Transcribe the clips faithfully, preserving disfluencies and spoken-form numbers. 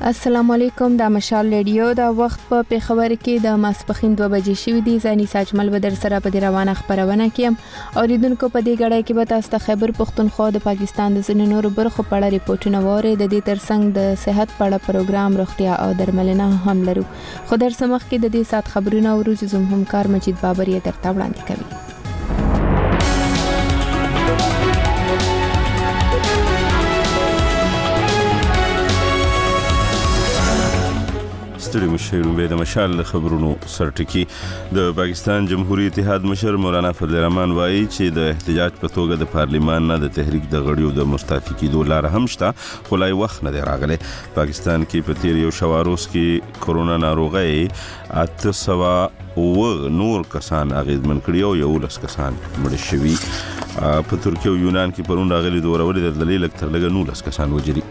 السلام علیکم، د مشال ریډیو د وخت په پیښور کې د ماسپخین دوه بجې شوې دي. زانی ساجمل به در سره په دې روانه خبرونه کوم. اوریدونکو په دې غړې کې به تاسو ته خیبر پختونخوا د پاکستان د ځینو نورو برخو په اړه ریپورتونه ووري. د دې ترڅنګ د صحت په اړه پروګرام روغتیا او درملنه هم لرو. خو در سمخ کې د دې سات خبرونه او روز زم همکار مجید بابر یې درته وړاندې کوي. ستړي مشرون به د مشال خبرونو سرټکی. د پاکستان جمهوریت اتحاد مشر مولانا فضل الرحمن وایي چې د احتجاج په توګه د پارلیمان نه د تحریک د غړیو د مستعفي کېدو لار هم شته، خو لا وخت نه دی راغلی. پاکستان کې په تیر یو شواروز کې کرونا ناروغي اته سوه او نور کسان اغیزمن کړي او یولس کسان مړه شوي. په ترکیه او یونان کې پرون راغلي دوه ورولې د دلیل تر لږه نولس کسان وجري.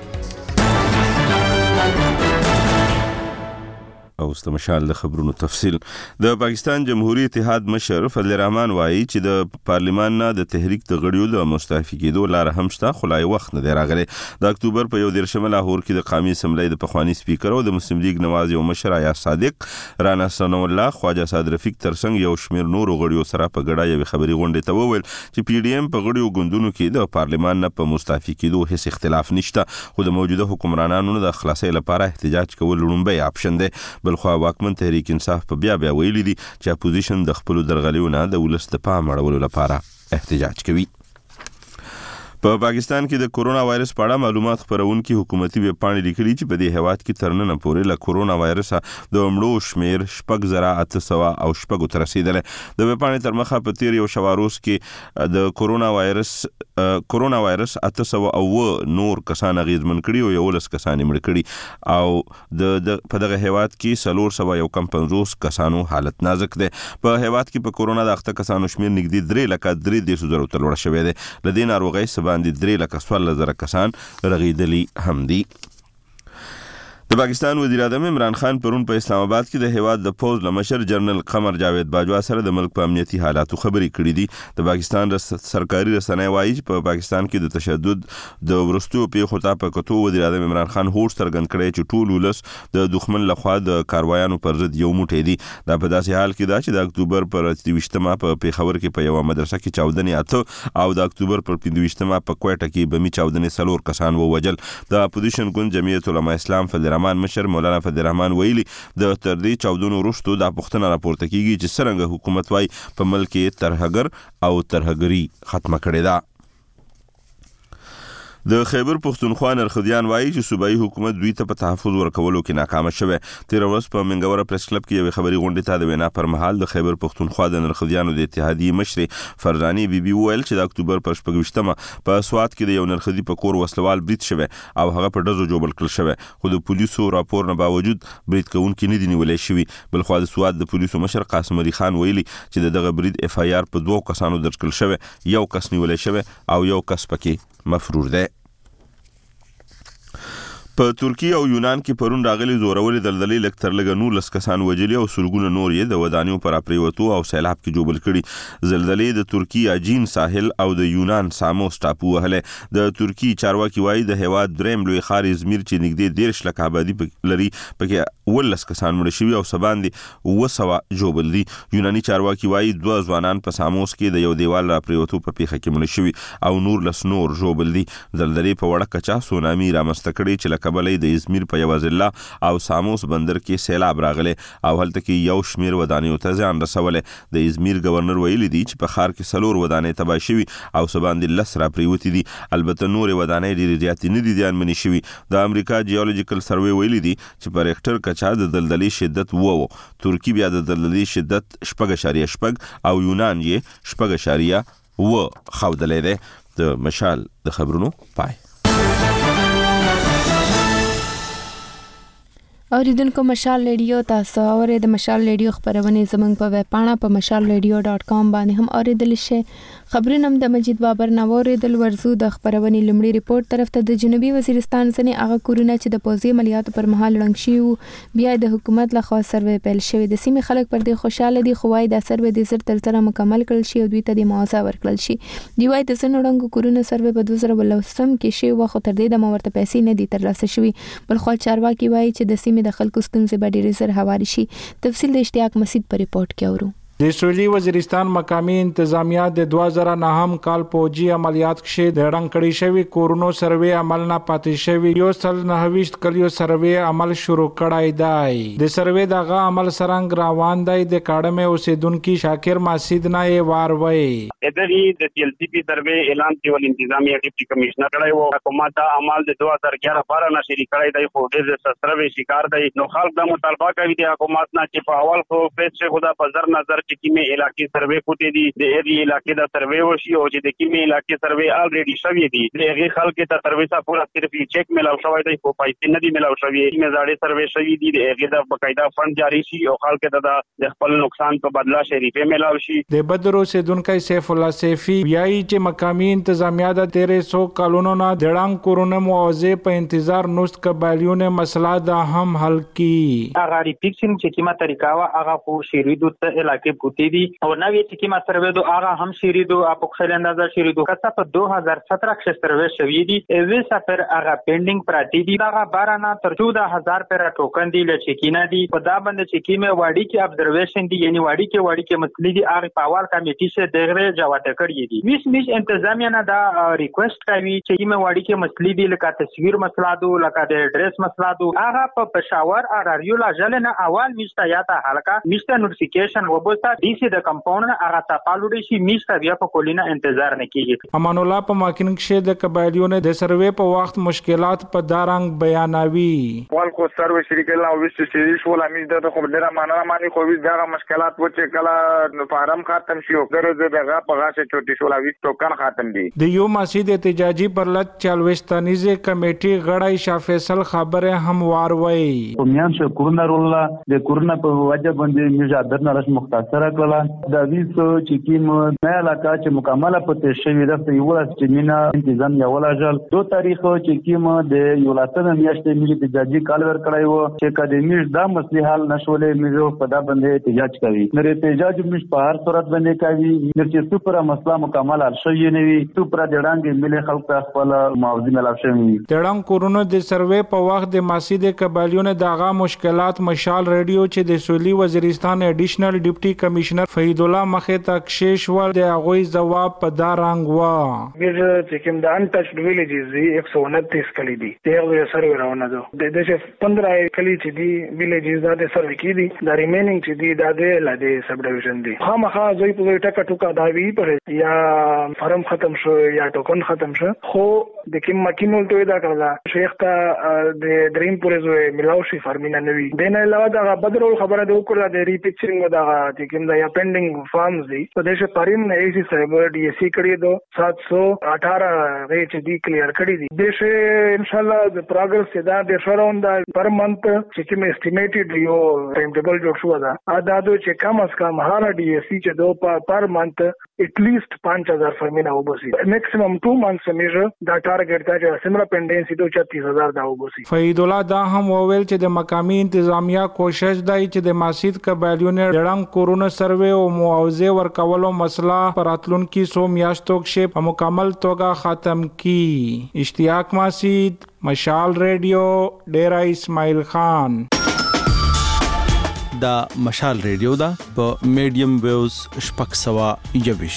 او استمشال د خبرونو تفصیل. د پاکستان جمهوریت اتحاد مشر فضل الرحمن وایي چې د پارلیمان نه د تحریک د غړیو د مستعفي کېدو لار هم شته، خو لا وخت نه دی راغلی. د اکتوبر په یو دیرشمه لاهور کې د قومي اسمبلی د پخوانی سپیکر او د مسلم لیگ نواز یو مشر ایاز صادق، رانا ثنا الله، خواجه صاد رفیق ترڅنګ یو شمیر نورو غړیو سره په ګډه یو خبري غونډه ته وویل چې پی ډی ایم په غړیو ګوندونو کې د پارلیمان نه په مستعفي کېدو هیڅ اختلاف نشته، خو د موجوده حکمرانانو د خلاصۍ لپاره احتجاج کول لومړی اپشن دی. بلخو واکمن تحریک انصاف په بیا بیا ویلي دي چې اپوزیشن د خپل درغلیو نه د ولس د پام اړولو لپاره احتجاج کوي. په پا پاکستان کې د کورونا وایرس په اړه معلومات خپرونکي حکومتي ویب پاڼې لیکلي چې په دې هیواد کې تر ننه پورې له کورونا وایرس د مړو شمیر شپږ زره اته سوه او شپږو ته رسیدلی. د ویب پاڼې تر مخه په تیر یو شواروز کې د کورونا وایرس کورونا وایرس اته سوه او نور کسان اغیزمن کړي او یولس کسان مړه کړي او د په دغه هیواد کې څلور سوه یو کم پنځوس کسانو حالت نازک دی. په هیواد کې په کورونا د اخته کسانو شمیر نږدې درې لکه درې دېرش زرو ته لوړ شوی دی. له دې ناروغۍ باندې درې لکه څوارلس زره کسان رغیدلی هم دي. د پاکستان وزیر اعظم عمران خان پرون په اسلام آباد کې د هیواد د پوز لمشر جنرال قمر جاوید باجوا سره د ملک په امنیتي حالاتو خبرې کړې دي. د پاکستان سرکاري رسنۍ وایي چې په پاکستان کې د تشدد د ورستو پیښو ته په کتو وزیر اعظم عمران خان هوډ څرګند کړی چې ټول ولس د دښمن لخوا د کاروایانو پر ضد یو موټی دي. دا په داسې حال کې ده چې د اکتوبر پر یوویشتمه په پیښور کې په یوه مدرسه کې چاودنې اته او د اکتوبر پر پنځویشتمه په کوټه کې بمي چاودنې څلور کسان ووژل. د اپوزیشن ګوند جمعیت علما اسلام فضل الرحمن مشر مولانا فضل الرحمن ویلي د تر دې چاودنو وروسته دا پوښتنه راپورته کیږي چې څرنګه حکومت وايي په ملک کې ترهګر او ترهګري ختمه کړې ده. د خیبر پختونخوا نرخدیان وایي چې صوبایي حکومت دوی ته په تحفظ ورکولو کې ناکامه شوه. تیر ورځ په منګوره پریس کلب کې یو خبري غونډه ته د وینا پر مهال د خیبر پختونخوا د نرخدیانو د اتحادیې مشر فرزاني بیبي ویل چې د اکتوبر پر شپږویشتمه په سوات کې د یو نرخدي په کور وسلوال برید شوه او هغه په ډزو جوړل کړل شوه، خو د پولیسو راپور نه باوجود برید کوونکي نه دي نیولای شوي. بل خو د سوات د پولیسو مشر قاسم علي خان ویلي چې دغه برید اف آی آر په دوه کسانو درج کړل شوه، یو کس نیولای شوه او یو کس پکې مفرور دی. په ترکیه او یونان کې پرون راغلي زورولې دلدلې لږ تر لږه نولس کسان وژلي او سلګونه نور یې د ودانیو پر اپریوتو او سیلاب کې جوبل کړي. زلزلې د ترکیه اجین ساحل او د یونان ساموس ټاپو وهلې. د ترکیه چارواکي وایي د هیواد دریم لوی ښار ازمیر چې نږدې دیرش لکه آبادي لري پکې ولس کسان مړه شوي او څه باندې اوه سوه جوبل دي. یوناني چارواکي وایي دوه ځوانان په ساموس کې د یو دیوال راپریوتو په پیښه کې مړه شوي او نورلس نور جوبل دي. زلزلې په وړه کچه سونامي رامنځته کړې چې لکه بلې د ازمیر په یوه ضلع او ساموس بندر کې سیلاب راغلی او هلته کې یو شمیر ودانیو ته زیان رسولی. د ازمیر گورنر ویلي دي چې په ښار کې څلور ودانۍ تباه شوي او څه باندې لس راپریوتې دي. البته نورې ودانۍ ډېرې زیاتې نه دي زیانمنې شوي. د امریکا جیولوجیکل سروې ویلي دي چې په ریکټر کچه د دلدلې شدت اوه و. ترکیه بیا د دلدلې شدت شپږ اشاریه شپږ او یونان یې شپږ اشاریه اوه ښودلی دی. د مشال د خبرونو پای. اوریدونکو مشال ریډیو تاسو اورئ د مشال ریډیو خبرونه زموږ په ویب پاڼه په مشال ریډیو ډاٹ کام باندې هم اوریدل شي. خبرونه د مجید بابر نووریدل ورزو د خبرونه لمړي ریپورت طرف ته د جنوبي وزیرستان څخه هغه کورونه چې د پوزي عملیاتو پر مهال لړنګ شي بیا د حکومت لخوا سروې پیل شوی. د سیمې خلک پر دې خوشاله دي خو وايي د سروې د زر تر سره مکمل کړل شي او دوی ته د معاوضه ورکړل شي. دی وايي د سنوړنګ کورونه سروې په دوه زره ولسم کې شي او خو تر دې د مورته پیسې نه دي ترلاسه شوی. بل خو چارواکي وايي چې د سیمې د خلکو ستونزې به ډېرې زر هواري شي. تفصیل د اشتیاق مسید په ریپورت کې اورو. د سویلي وزیرستان مقامی انتظامیه د دوه زره نهم کال پوجي عملیات کې د رنګ کړي شوی کورونو سروې عمل نه پاتې شوی. یو سل نهويشت کلیو سروې عمل شروع کړای دی. د سروې دغه عمل سرنګ روان دی. د کاډمه اوسیدونکو شاکر ماسید نه واروي ادري د سی ال سی پی سروې اعلان کیول انتظامیه ډیپټي کمشنر کړای وو. حکومت عمل د دوه زره اګیاره بارہ نه شری کړای دی خو ډېر سروې شکار دی. نو خلک د مطالبه کوي د حکومت نه چې په اول خو پیسې خدا په نظر نظر چې کیمه علاقې سروې کوتې دي د ایری علاقې د سروې وشي او چې د کیمه علاقې سروې الریډي شوی دي. دغه خلک ته سروې څخه پورا صرف چیک ملاو شوی دی خو پیسې نه دي ملاو شوی. کیمه زاړه سروې شوی دي دغه د بقاعده فند جاری شي او خلک ته د خپل نقصان په بدلا شریفه ملاو شي. د بدرو سیدونکو سیف الله سیفی بیاي چې مقامی انتظامیه د تیرې سو کالونو نه د رنګ کورونه معاوضه په انتظار نوست قبایلیونه مسله د هم حل کی. هغه ریپیکشن چې کیمه طریقه وا هغه خو شریدو ته علاقې پوتې دي او نوې چې کیمه سروې دو هغه هم شریدو اپ خل اندازه شریدو کسه په دوه هزار سترہ کې سروې شوې دي. اوی سفر هغه پینډینګ پراتی دي. هغه بارہ نه تر چودہ هزار پر ټوکن دي لچکینا دي. په دا باندې چې کیمه واډي کې ابزرویشن دي یعنی واډي کې واډي کې مسلې دي هغه پاور کمیټي سے دغه جواب کړی دي. ویس میش انتظامیه نه دا ریکوست کوي چې کیمه واډي کې مسلې دي لکه تصویر مسله دو لکه د ایډریس مسله دو هغه په پېښور اراریو لا ځل نه اول میشته یا ته حلقه میشته نوټیفیکیشن وبوستا ډي سي د کمپاوند هغه تپالوډي شي میشته بیا په کولینا انتظار نه کیږي. امان الله په ماکینګ کې د قبایلیونو د سروې په وخت مشکلات په دارنګ بیانوي. وال کو سروې شریکه لا وست چې شو لا میز د خو ډیره معنا معنی خو ویس دغه مشکلات و چې کله فارم ختم شي او درځه دغه په غاښه چوټي شو لا ویس ټوکن ختم دي. د یو مسجد احتجاجي پرلط چالوستانیزه کمیټي غړی شاه فیصل خبره هم واروي. کومیان شو کورونا رولا د کورونا په وجه باندې میږه درنه رس مختصره کړه. د ویسو چې کیم نه علاقه چې مکمله پته شوی د یو لاس چې مینا انتظام یو لاجل دو تاریخ چې کیم د یو لاسنه میاشتې ملي احتجاجي کال ور کړای وو چې کله میش دا مسلې حل نشولې میزو په دا باندې احتجاج کوي. نو احتجاج میش په هر صورت باندې کوي چې سپر مسله مکمل حل شوی نه وي سپر د ډانګ ملي خلک خپل معاوضه ملاو شوی. د ډانګ کورونو د سروې په وخت د مسجد قبایلیونو دغه مشکلات مشال ریډیو چې د سویلي وزیرستان ایډیشنل ډیپټي کمشنر فید الله مخه تک شیش ور د غوي جواب په دارنګ وا. ویل چې کوم د انټچ ویلیجز دي ایک سو انتیس کلی دي دغه سروې راونه دو د دغه پندرہ کلی چې دي ویلیجز د سروې کې دي د ریمینینګ چې دي د د لاده سب ډیویژن دي. خامخا ځای په ټکا ټوکا دا وی پر یا فرم ختم شو یا ټوکن ختم شو خو د کوم مکینول ته دا کړل شیخ ته د دریم پورې زوی ملاوشي فرمینا نوی دنه علاوه دا بدرول خبره د وکړه د ریپیکچرینګ دا چې کوم دا یا پینډینګ فارمز دي په دې پریم نه ایسی صاحب ډي اس سی کړی دو سات سو اٹھارہ ریچ دی کلیئر کړی دي. د ان شاء الله د پروګرس دا د شراوند پر منت چې کوم اسټیمیټډ یو ټایم ټیبل جوړ شو دا ادا دو چې کم از کم هر ډي اس سی چې دو پر منت at least पाँच हज़ार फर्मिना وبسي maximum two months میجر دا ټارګټ دا چې سمره پینډنسي ته छत्तीस हज़ार دا وبسي. فید الله دا هم وویل چې د مقامی انتظامیه کوشش دی چې د مسجد قبایلیونو ډړنګ کورونه سروې او معاوضه ورکولو مسله پراتلونکو سو میاشتو کې په مکمل توګه ختم کی. اشتیاق مسید مشال ریډیو ډیرا اسماعیل خان. دا مشال ریډیو دا په میډیم ویوز شپږ سوه یوویش.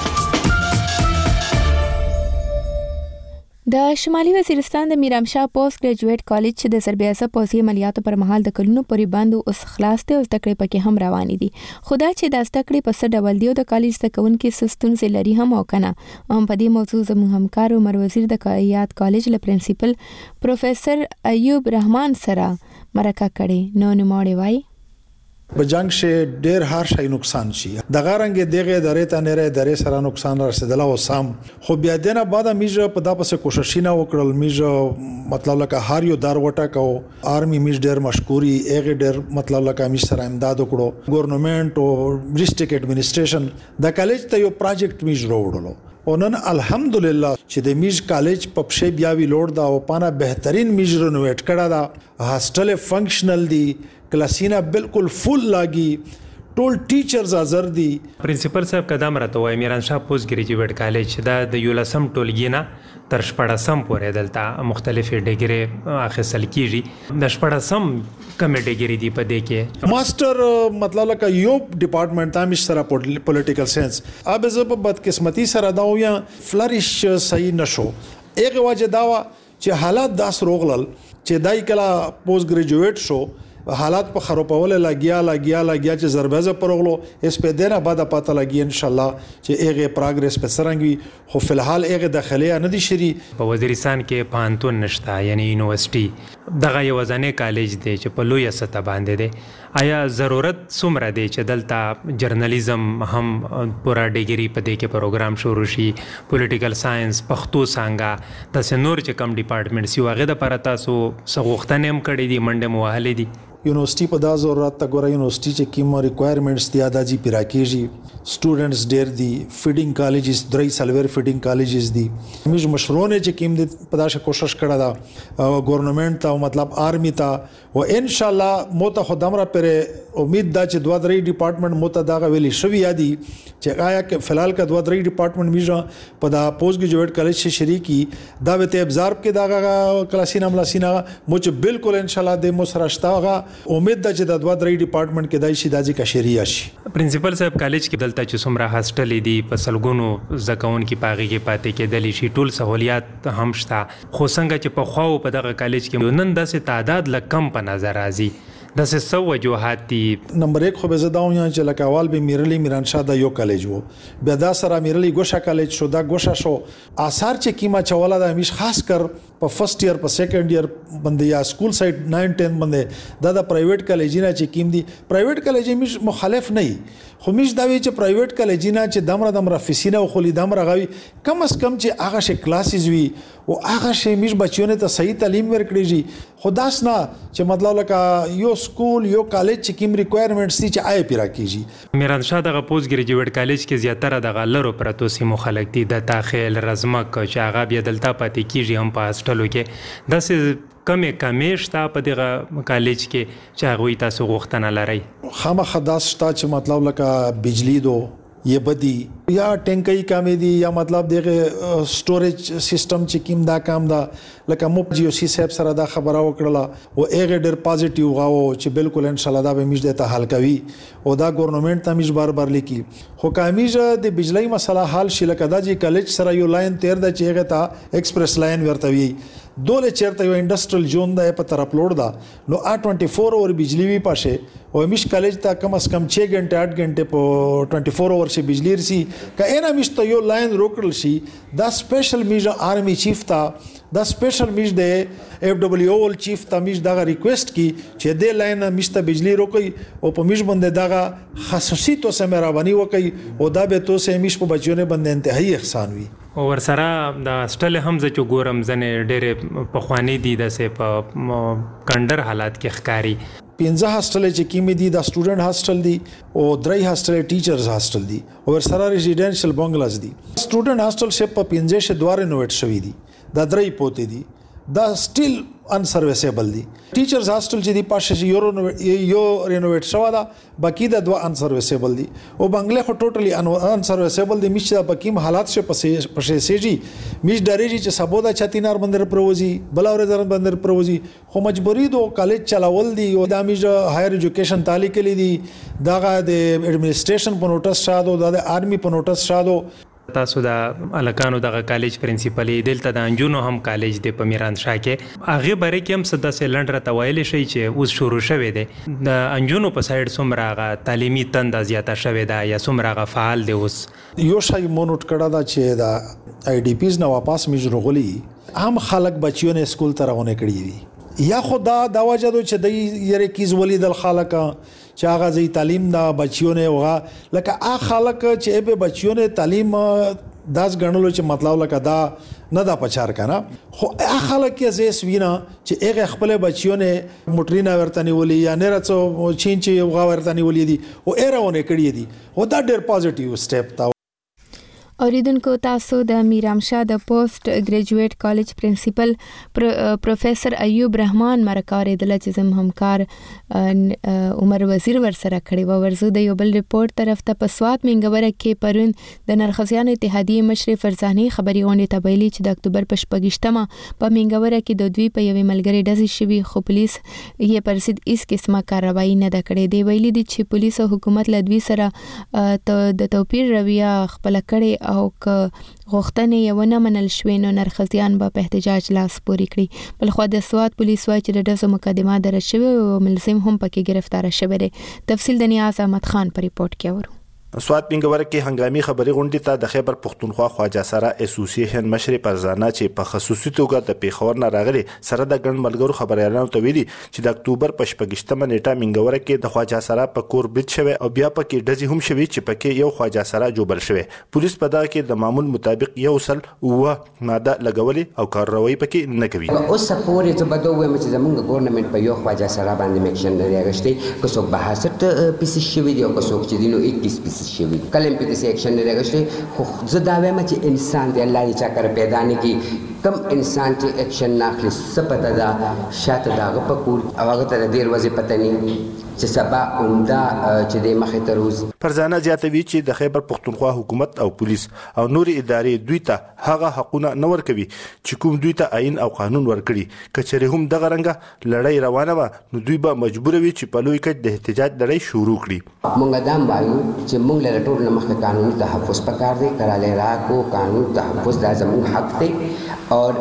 د شمالي وزیرستان د میرامشاه پوسټ ګریجویټ کالج چې د سربیاسه پوزي عملیاتو پر مهال د کلونو پورې بند اوس خلاص دی او زده کړې پکې هم روانې دي. خدا چې د زده کړې په څه ډول دی او د کالج زده کوونکي څه ستونزې لري هم او کنه هم په دې موضوع زموږ همکار عمر وزیر د یاد کالج له پرنسپل پروفیسور ایوب رحمان سره مرکه کړې. نو نوموړی وایي په جنگ شه ډیر هر شي نقصان شي د غارنګ دغه درې ته نه درې سره نقصان رسیدله او سم خو بیا دنه بعد میجه په دا پسې کوششینه وکړل میجه مطلب لکه هر یو دار وټا کو آرمی میج ډیر مشکوري هغه ډیر مطلب لکه میج سره امداد وکړو ګورنمنت او ډیسټریکټ ایڈمنسټریشن د کالج ته یو پروجیکټ میج وروړلو او نن الحمدلله چې د میج کالج په پښې بیا وی لوړ دا او پانا بهترین میج رنوویټ کړه دا هاستل فنکشنل دی کلاسینا بالکل فل لاګي ټول ټیچرز حاضر دي پرنسپل صاحب قدم راته وای میران شاه پوسټ ګریجویټ کالج دا د یولسم ټولګي نه تر شپږم پورې دلته مختلفې ډیګري اخیستل کیږي د شپږم کومې ډیګري دی په دې کې ماستر مطلب لکه یو ډپارټمنټ تام سره پولیټیکل ساينس اب زه په بدقسمتي سره دا ویا فلریش صحیح نشو هغه وجه دا چې حالات داس روغلل چې دای کلا پوسټ ګریجویټ شو حالات په خرابول لاګیا لاګیا لاګیا چې زربهزه پرغلو اس په دینه بعد پاته لګي ان شاء الله چې هغه پروګرس په سرنګي خو فلحال هغه داخليه نه دي شری په وزیرستان کې پانتون نشتا یعنی یونیورسيټي دغه یو ځانې کالج دی چې په لوی سطح باندې دی آیا ضرورت څومره دی چې دلته جرنالیزم هم پورا ډیګري په دې کې پروګرام شروع شي پولیټیکل ساينس پښتو څنګه د سنور چې کم ډپارټمنټ سی واغې د پر تاسو سغوختنه هم کړې دي منډه موهلې دي یونیورسيټي په دا ضرورت ته ګوره یونیورسيټي چې کوم ریکوایرمنټس دي ادا جی پیراکیږي سټوډنټس ډیر دي فیډینګ کالجز درې سلور فیډینګ کالجز دي موږ مشرونه چې کوم دي په داسه کوشش کړه دا ګورنمنت ته مطلب آرمی ته او ان شاء الله مو ته خدامره پر امید دا چې دوه درې ډپارټمنټ مو ته دا ویلي شوی یادي چې آیا کې فلحال کا دوه درې ډپارټمنټ میجه په دا پوسټ ګریجویټ کالج کې شریکی دا وته ابزارب کې دا کلاسینا ملاسینا مو چې بالکل ان شاء الله د مو سره شتاغه امید ده چې د دوه درې ډپارټمنټ کې دای شي داځي کا شریعه شي پرنسپل صاحب کالج کې دلته چې څومره هاستل دي په سلګونو زکون کې پاغي کې پاتې کې دلی شي ټول سہولیات هم شته خو څنګه چې په خواو په دغه کالج کې نن داسې تعداد لکم په نظر راځي د څه سو وجوهات دي نمبر یک خو به زدا ویم چې لکه اول به میرلی میران شاه د یو کالج وو بیا دا سره میرلی ګوشا کالج شو دا ګوشا شو آثار چې کیما چواله د همیش خاص کر په فرست ایئر په سیکنډ ایئر باندې یا سکول سایت نو ټین باندې دا د پرایویټ کالجینا چې کیم دي پرایویټ کالج همیش مخالف نه خو همیش دا وی چې پرایویټ کالجینا چې دمر دمر فیسینه او خلی دمر غوي کم اس کم چې هغه شي کلاسز وي او هغه شي همیش بچیونه ته صحیح تعلیم ورکړي خداس نه چې مطلب لکه یو سکول یو کالج چې کیم ریکوایرمنټس دي چې آی پیرا کیږي میران شاه دغه پوسټ ګریجویټ کالج کې زیاتره دغه لرو پرتو سیمو خلک دي د تاخیل رزمک چې هغه بیا دلته پاتې کیږي هم په هاستلو کې داسې کمې کمې شته په دغه کالج کې چې هغوی تاسو غوښتنه لرئ خامخا داس شته چې مطلب لکه بجلی دو یہ بدی یا ټینکۍ کامې دي یا مطلب دغه سټوریج سیستم چې کیم دا کام دا لکه مو جی او سی صاحب سره دا خبره وکړه او هغه ډېر پازیټیو غاو چې بالکل ان شاء الله دا به میش د ته حل کوي او دا ګورنمنت ته میش بار بار لیکي خو کامیز د بجلی مسله حل شي لکه دا جی کالج سره یو لاین تیر د چیغه ته ایکسپریس لاین ورته وی دوله چیرته یو انډستریل زون دا په طرف لوړ دا نو آ چوبیس اور بجلی وی پاشه او میش کالج ته کم از کم छह घंटे आठ घंटे په چوبیس اور شي بجلی رسی که اینا میش ته یو لاین روکل شي دا سپیشل میج آرمی چیف تا دا سپیشل میج د اف دبليو ول چیف تا میج دا ریکوست کی چې د لاین میش ته بجلی روکي او په میش باندې دا خصوصي تو سمرا بني وکي او دا به تو سه میش په بچونه باندې انتهایی احسان وي او ورسره د هاستل هم ز چې ګورم ځنې ډېرې پخوانی دي داسې په کندر حالات کې ښکاری پنځه هاستل چې کیمې دي د سټوډنټ هاستل دي او درې هاستل ټیچرز هاستل دي او ورسره ریزیډنشل بنگلاز دي سټوډنټ هاستل شپ په پنځه شه دوار رینوویټ شوی دي دا درې پوتې دي دا سټیل ان سرویسیبل دي ټیچرز هاستل چې دی پاشه یو یو رینوویټ شو دا باقی د دوه ان سرویسیبل دي او بنگله خو ټوټلی ان سرویسیبل دي مشه په کیم حالات شه پسې پسې سيجي میش ډریجی چې سبودا چاتینار بندر پروزي بلاور زر بندر پروزي خو مجبوری دو کالج چلاول دي او د میش هایر ایجوکیشن تعالی کلی دي دغه د ایڈمنسټریشن په نوټس شادو د آرمی په نوټس شادو تاسو د الکانو دغه کالج پرنسپل دلته د انجونو هم کالج دی په میران شاه کې هغه باره کې هم صدا سیلندر ته ویل شي چې اوس شروع شوه دی د انجونو په سایډ څومره غا تعلیمي تند زیاته شوه دا یا څومره غا فعال دی اوس یو شای مونټ کړه دا چې دا آی ډی پیز نو واپس میج رغلی عام خلک بچیونه سکول ته روانه کړی دي یا خدا دا وجه دو چې د یره کیز ولید الخالق چې هغه زی تعلیم دا بچیونه وغه لکه ا خالق چې به بچیونه تعلیم داس غنلو چې مطلب لکه دا نه دا پچار کنه خو ا خالق کې زیس وینا چې هغه خپل بچیونه موټرینا ورتنی ولي یا نه رڅو چین چې وغه ورتنی ولي دي او ایرونه کړی دي او دا ډېر پوزټیو سټپ تا اوریدونکو تاسو د میرام شاه د پوسټ ګریجویټ کالج پرنسپل پروفیسور ایوب رحمان مرکارې د لچزم همکار عمر وزیر ور سره کړي و ورزو د یو بل ریپورت طرف ته پسوات منګوره کې پرون د نرخزیان اتحادیه مشر فرزاني خبري غونډه تبایلی چې د اکتوبر په شپږشتمه په منګوره کې د دوی په یوې ملګری ډزې شوی خو پولیس یې پرسید هیڅ قسمه کاروایی نه د کړې دی ویلي دي چې پولیس او حکومت له دوی سره د توپیر رویه خپل کړي او که غوښتنې یو نه منل شوې نو نرخزیان به په احتجاج لاس پوري کړي بل خو د سواد پولیس وايي چې د ډزو مقدمه درج شوې او ملزم هم پکې گرفتار شوی دی. تفصیل د نیاز احمد خان په ریپورت کې اورو. سواد منګوره کې هنګامي خبري غونډې ته د خیبر پښتونخوا خواجه سره اسوسییشن مشر پرزانا چې په خصوصي توګه د پیښور نه راغلي سره د ګڼ ملګرو خبريالانو ته ویلي چې د اکتوبر په شپږشتمه نیټه منګوره کې د خواجه سره په کور بریټ شوی او بیا پکې ډزې هم شوی چې پکې یو خواجه سره جوړل شوی. پولیس په دغه کې د معمول مطابق یو سل او ماده لګولې او کاروایی پکې نه کوي. اوس پورې ته بده وایم چې زمونږ ګورنمنت په یو خواجه سره باندې میکشن لري غشتي که څوک بهاسټ پیسې شوی دی او که څوک چې دینو اکیس پیسې شوی کلم په دې اکشن نه راغشته خو زه دا وایم چې انسان دی الله دې چا کر پیدا نه کی کم انسان چې اکشن ناخلي سپته دا شاته داغه په کول او هغه ته ډیر وځي پته نه چې سبا عمده چې د مخې ته روز. فرزانه زیاتوي چې د خیبر پښتونخوا حکومت او پولیس او نور ادارې دوی ته هغه حقونه نه ورکوي چې کوم دوی ته آئین او قانون ورکړي. کچره هم دغه رنګه لړۍ روانه و نو دوی به مجبور وي چې په لوی کچ د احتجاج لړۍ شروع کړي. مونږ دا وایو چې مونږ له ټول نه مخکې قانوني تحفظ پکار دی کراله راکو قانون تحفظ دا زموږ حق دی اور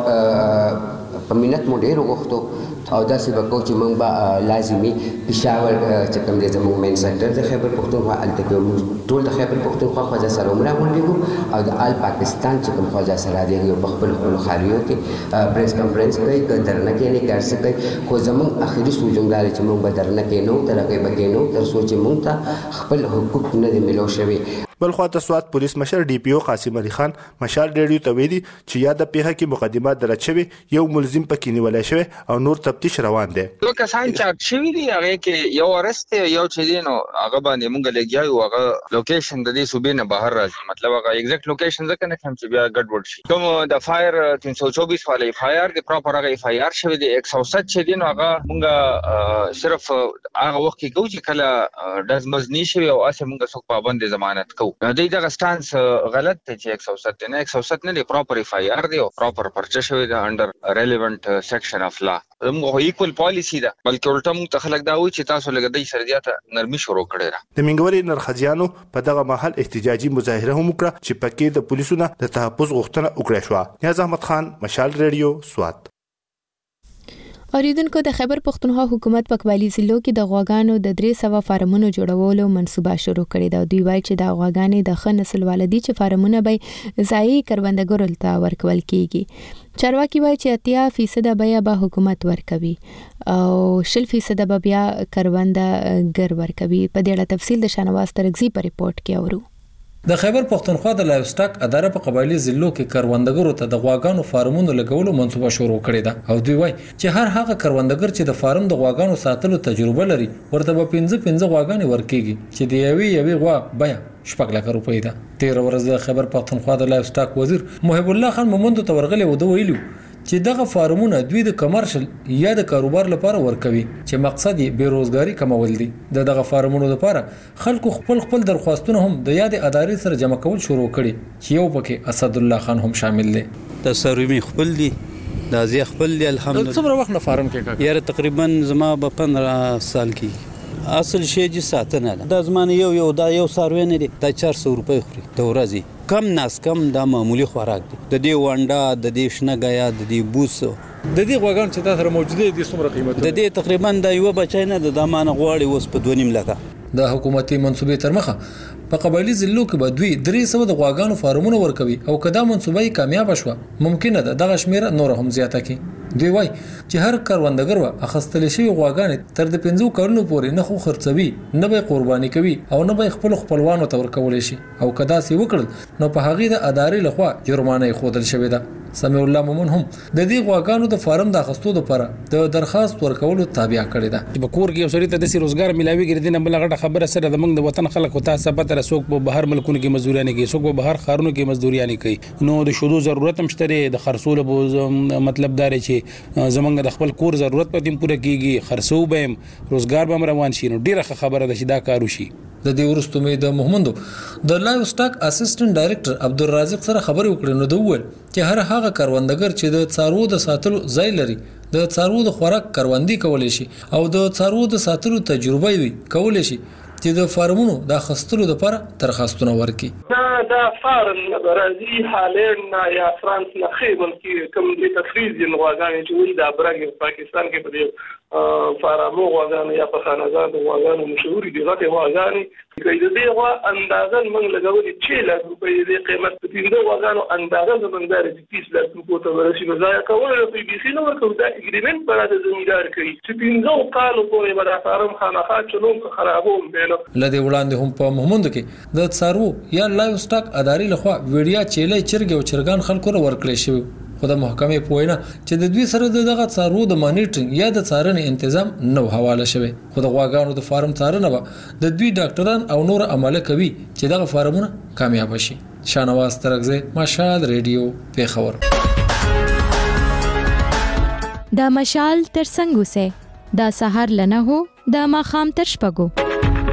په منت مو ډېر وغوښتو او داسې به کوو چې موږ به لازمي پېښور چې کوم دی زموږ مین سنټر د خیبر پښتونخوا هلته کې موږ ټول د خیبر پښتونخوا خواجه سره هم راغونډېږو او د آل پاکستان چې کوم خواجه سره دی هغوی په خپلو خپلو خالیو کې پریس کنفرنس کوي که درنه کښېني که هر څه کوي خو زموږ اخري سوچ هم دا دی چې موږ به درنه کښېنو تر هغې به کښېنو تر څو چې موږ ته خپل حقوق نه دي میلاو شوي. بل خواته سواد پولیس مشر ډي پی او قاسم علي خان مشال ریډیو ته ویلي چې یا د پیښه کې مقدمه درج شوی یو ملزم پکې نیولای شوی او نور تفتیش روان دی. نو کسان چې شوی دی هغه کې یو ارست یو چې دی نو هغه باندې مونږ لګیاو هغه لوکیشن د دې صوبې نه بهر راځي مطلب هغه ایگزیکټ لوکیشن ځکه نه کوم چې بیا ګډوډ شي. کوم د فایر تین سو چوبیس والا اف آی آر د پراپر هغه اف آی آر شوی دی ایک سو سات چې دی نو هغه مونږ صرف هغه وخت کې کوو چې کله داس مزنی شوی او اسه مونږ څوک پابند ضمانت کوو. د دې غلط دی چې ایک سو سات نه ایک سو سات نه دی پراپر اف آی آر دی او پراپر پرچه شوی دی انډر ریلیونٹ سیکشن اف لا. موږ ایکوال پالیسی ده بلکې الټا موږ ته خلک دا وایي چې تاسو لګ د سردیاته نرمي شروع کړی را. د منګوري نرخزیانو په دغه محل احتجاجي مظاهره هم وکړه چې پکې د پولیسو نه د تحفظ غوښتنه وکړه شو. نیاز احمد خان مشال ریډیو سوات. اوریدونکو د خیبر پښتونخوا حکومت په قبایلی ضلعو کې د غواګانو د درې سوه فارمونو جوړولو منصوبه شروع کړې ده. دوی وایي چې د غواګانې د ښه نسل والدي چې فارمونه به ځایي کروندګرو ته ورکول کیږي. چارواکي وایي چې اتیا فیصده بیه به حکومت ورکوي او شل فیصده به بیا کروندګر ورکوي. په دې اړه تفصیل د شانواز ترغزي په ریپورت کې اورو. د خیبر پښتونخوا د لایف سټاک اداره په قبایلی ضلعو کې کروندګرو ته د غواګانو فارمونو لګولو منصوبه شروع کړې ده او دوی وایي چې هر هغه کروندګر چې د فارم د غواګانو ساتلو تجربه لري ورته به پنځه پنځه غواګانې ورکېږي چې د یوې یوې غوا بیه شپږ لکه روپۍ ده. تېره ورځ د خیبر پښتونخوا د لایف سټاک وزیر محب الله خان مومندو ته ورغلی و ده ویلي چې دغه فارمونه دوی د کمرشل یا د کاروبار لپاره ورکوي چې مقصد یې بیروزګاری کمول دي. د دغه فارمونو لپاره خلکو خپل خپل درخواستونه هم د یاد ادارې سره جمع کول شروع کړي چې یو پکې اسد الله خان هم شامل دی. د سرومي خپل دي د ازي خپل دی الحمدلله. څومره وخت نه فارم کې کار یاره تقریبا زما به پندرہ سال کې اصل شی چې ساتنه ده د زمانه یو یو دا یو سروي نه دي د چار سو روپۍ خوري د ورځې کم ناس کم دا معمولی خوراک دي. د دې وانډا د دې شنګیا د دې بوس د دې غواګان چې تاسو سره موجوده دي څومره قیمت د دې تقریبا د یو بچای نه د دمانه غواړي اوس په دوه نیم لکه د حکومتي منصوبې تر مخه په قبایلی ضلعو کې به دوی درې سوه د غواګانو فارمونه ورکوي او کدا منصوبه کامیاب شوه ممکنه ده دغه شمیر نور هم زیاته کړي. دوی وایي چې هر کاروندګر و اخستل شوی غواګانې تر د پنځو کلونو پورې نه خو خرڅوي نه به قرباني کوي او نه به خپل خپلوانو ته ورکول شي او کدا سی وکړل نو په هغه د ادارې لخوا جرمانه خودل شوې ده. سمیع الله مومن هم د دې غواګانو د فارم د اخستو لپاره د درخواست ورکولو تابع کړی ده. په کور کې سړی ته د روزګار ملاويږي د نه بل غټه خبره سره د موږ د وطن خلک او تاسو په تر څوک په بهر ملکونو کې مزدوريانه کوي څوک په بهر خارونو کې مزدوريانه کوي نو د شودو ضرورت هم شته د خرڅول مطلب دار چې زمونږ د خپل کور ضرورت پته پوره کیږي خرڅو به روزګار به روان شي نو ډیره خبره ده چې دا کارو شي. د دې ورستو مې د محمدو د لایو سټاک اسسټنټ ډایریکټر عبدالرازق سره خبرې وکړې نو د وویل چې هر هغه کاروندګر چې د څارو د ساتلو ځای لري د څارو د خوراک کاروندي کولای شي او د څارو د ساتلو تجربه وي کولای شي چې د فارمونو د خستلو لپاره درخواستونه ورکړي. دا دا فارم برازي حاليا یا فرانس نه خېبل کې کوم د تفریز غواګانې چې ولې د برګ پاکستان کې په فارمو غواګانې یا په خانزاد غواګانو مشهور دي غټه غواګانې کې د دې غوا اندازه موږ لګولې چې لا روپۍ د قیمت په دې غواګانو اندازه زموږ د تیس لک روپۍ ته ورسې نو ځای کول نو په بي سي نو ورکو دا اګریمنت پر د زمیندار کوي چې پینځو کالو پورې به د فارم خانخا چلوم خرابوم به لدې وړاندې هم په محمد کې د څارو یا لایو سټاک ادارې لخوا ویډیا چيلې چرګ او چرګان خلکو ورکړل شوی خو د محکمې په وینا چې د دوی سره دغه څارو د مانیټرینګ یا د څارنې تنظیم نو حواله شوی خو د غواګانو د فارم څارنه به د دوی ډاکټران او نور عمله کوي چې دغه فارمونه کامیاب شي. شانواز ترغزه مشال ریډیو پیښور. د مشال تر څنګه سه د سحر لنه هو د ماخام تر شپګو.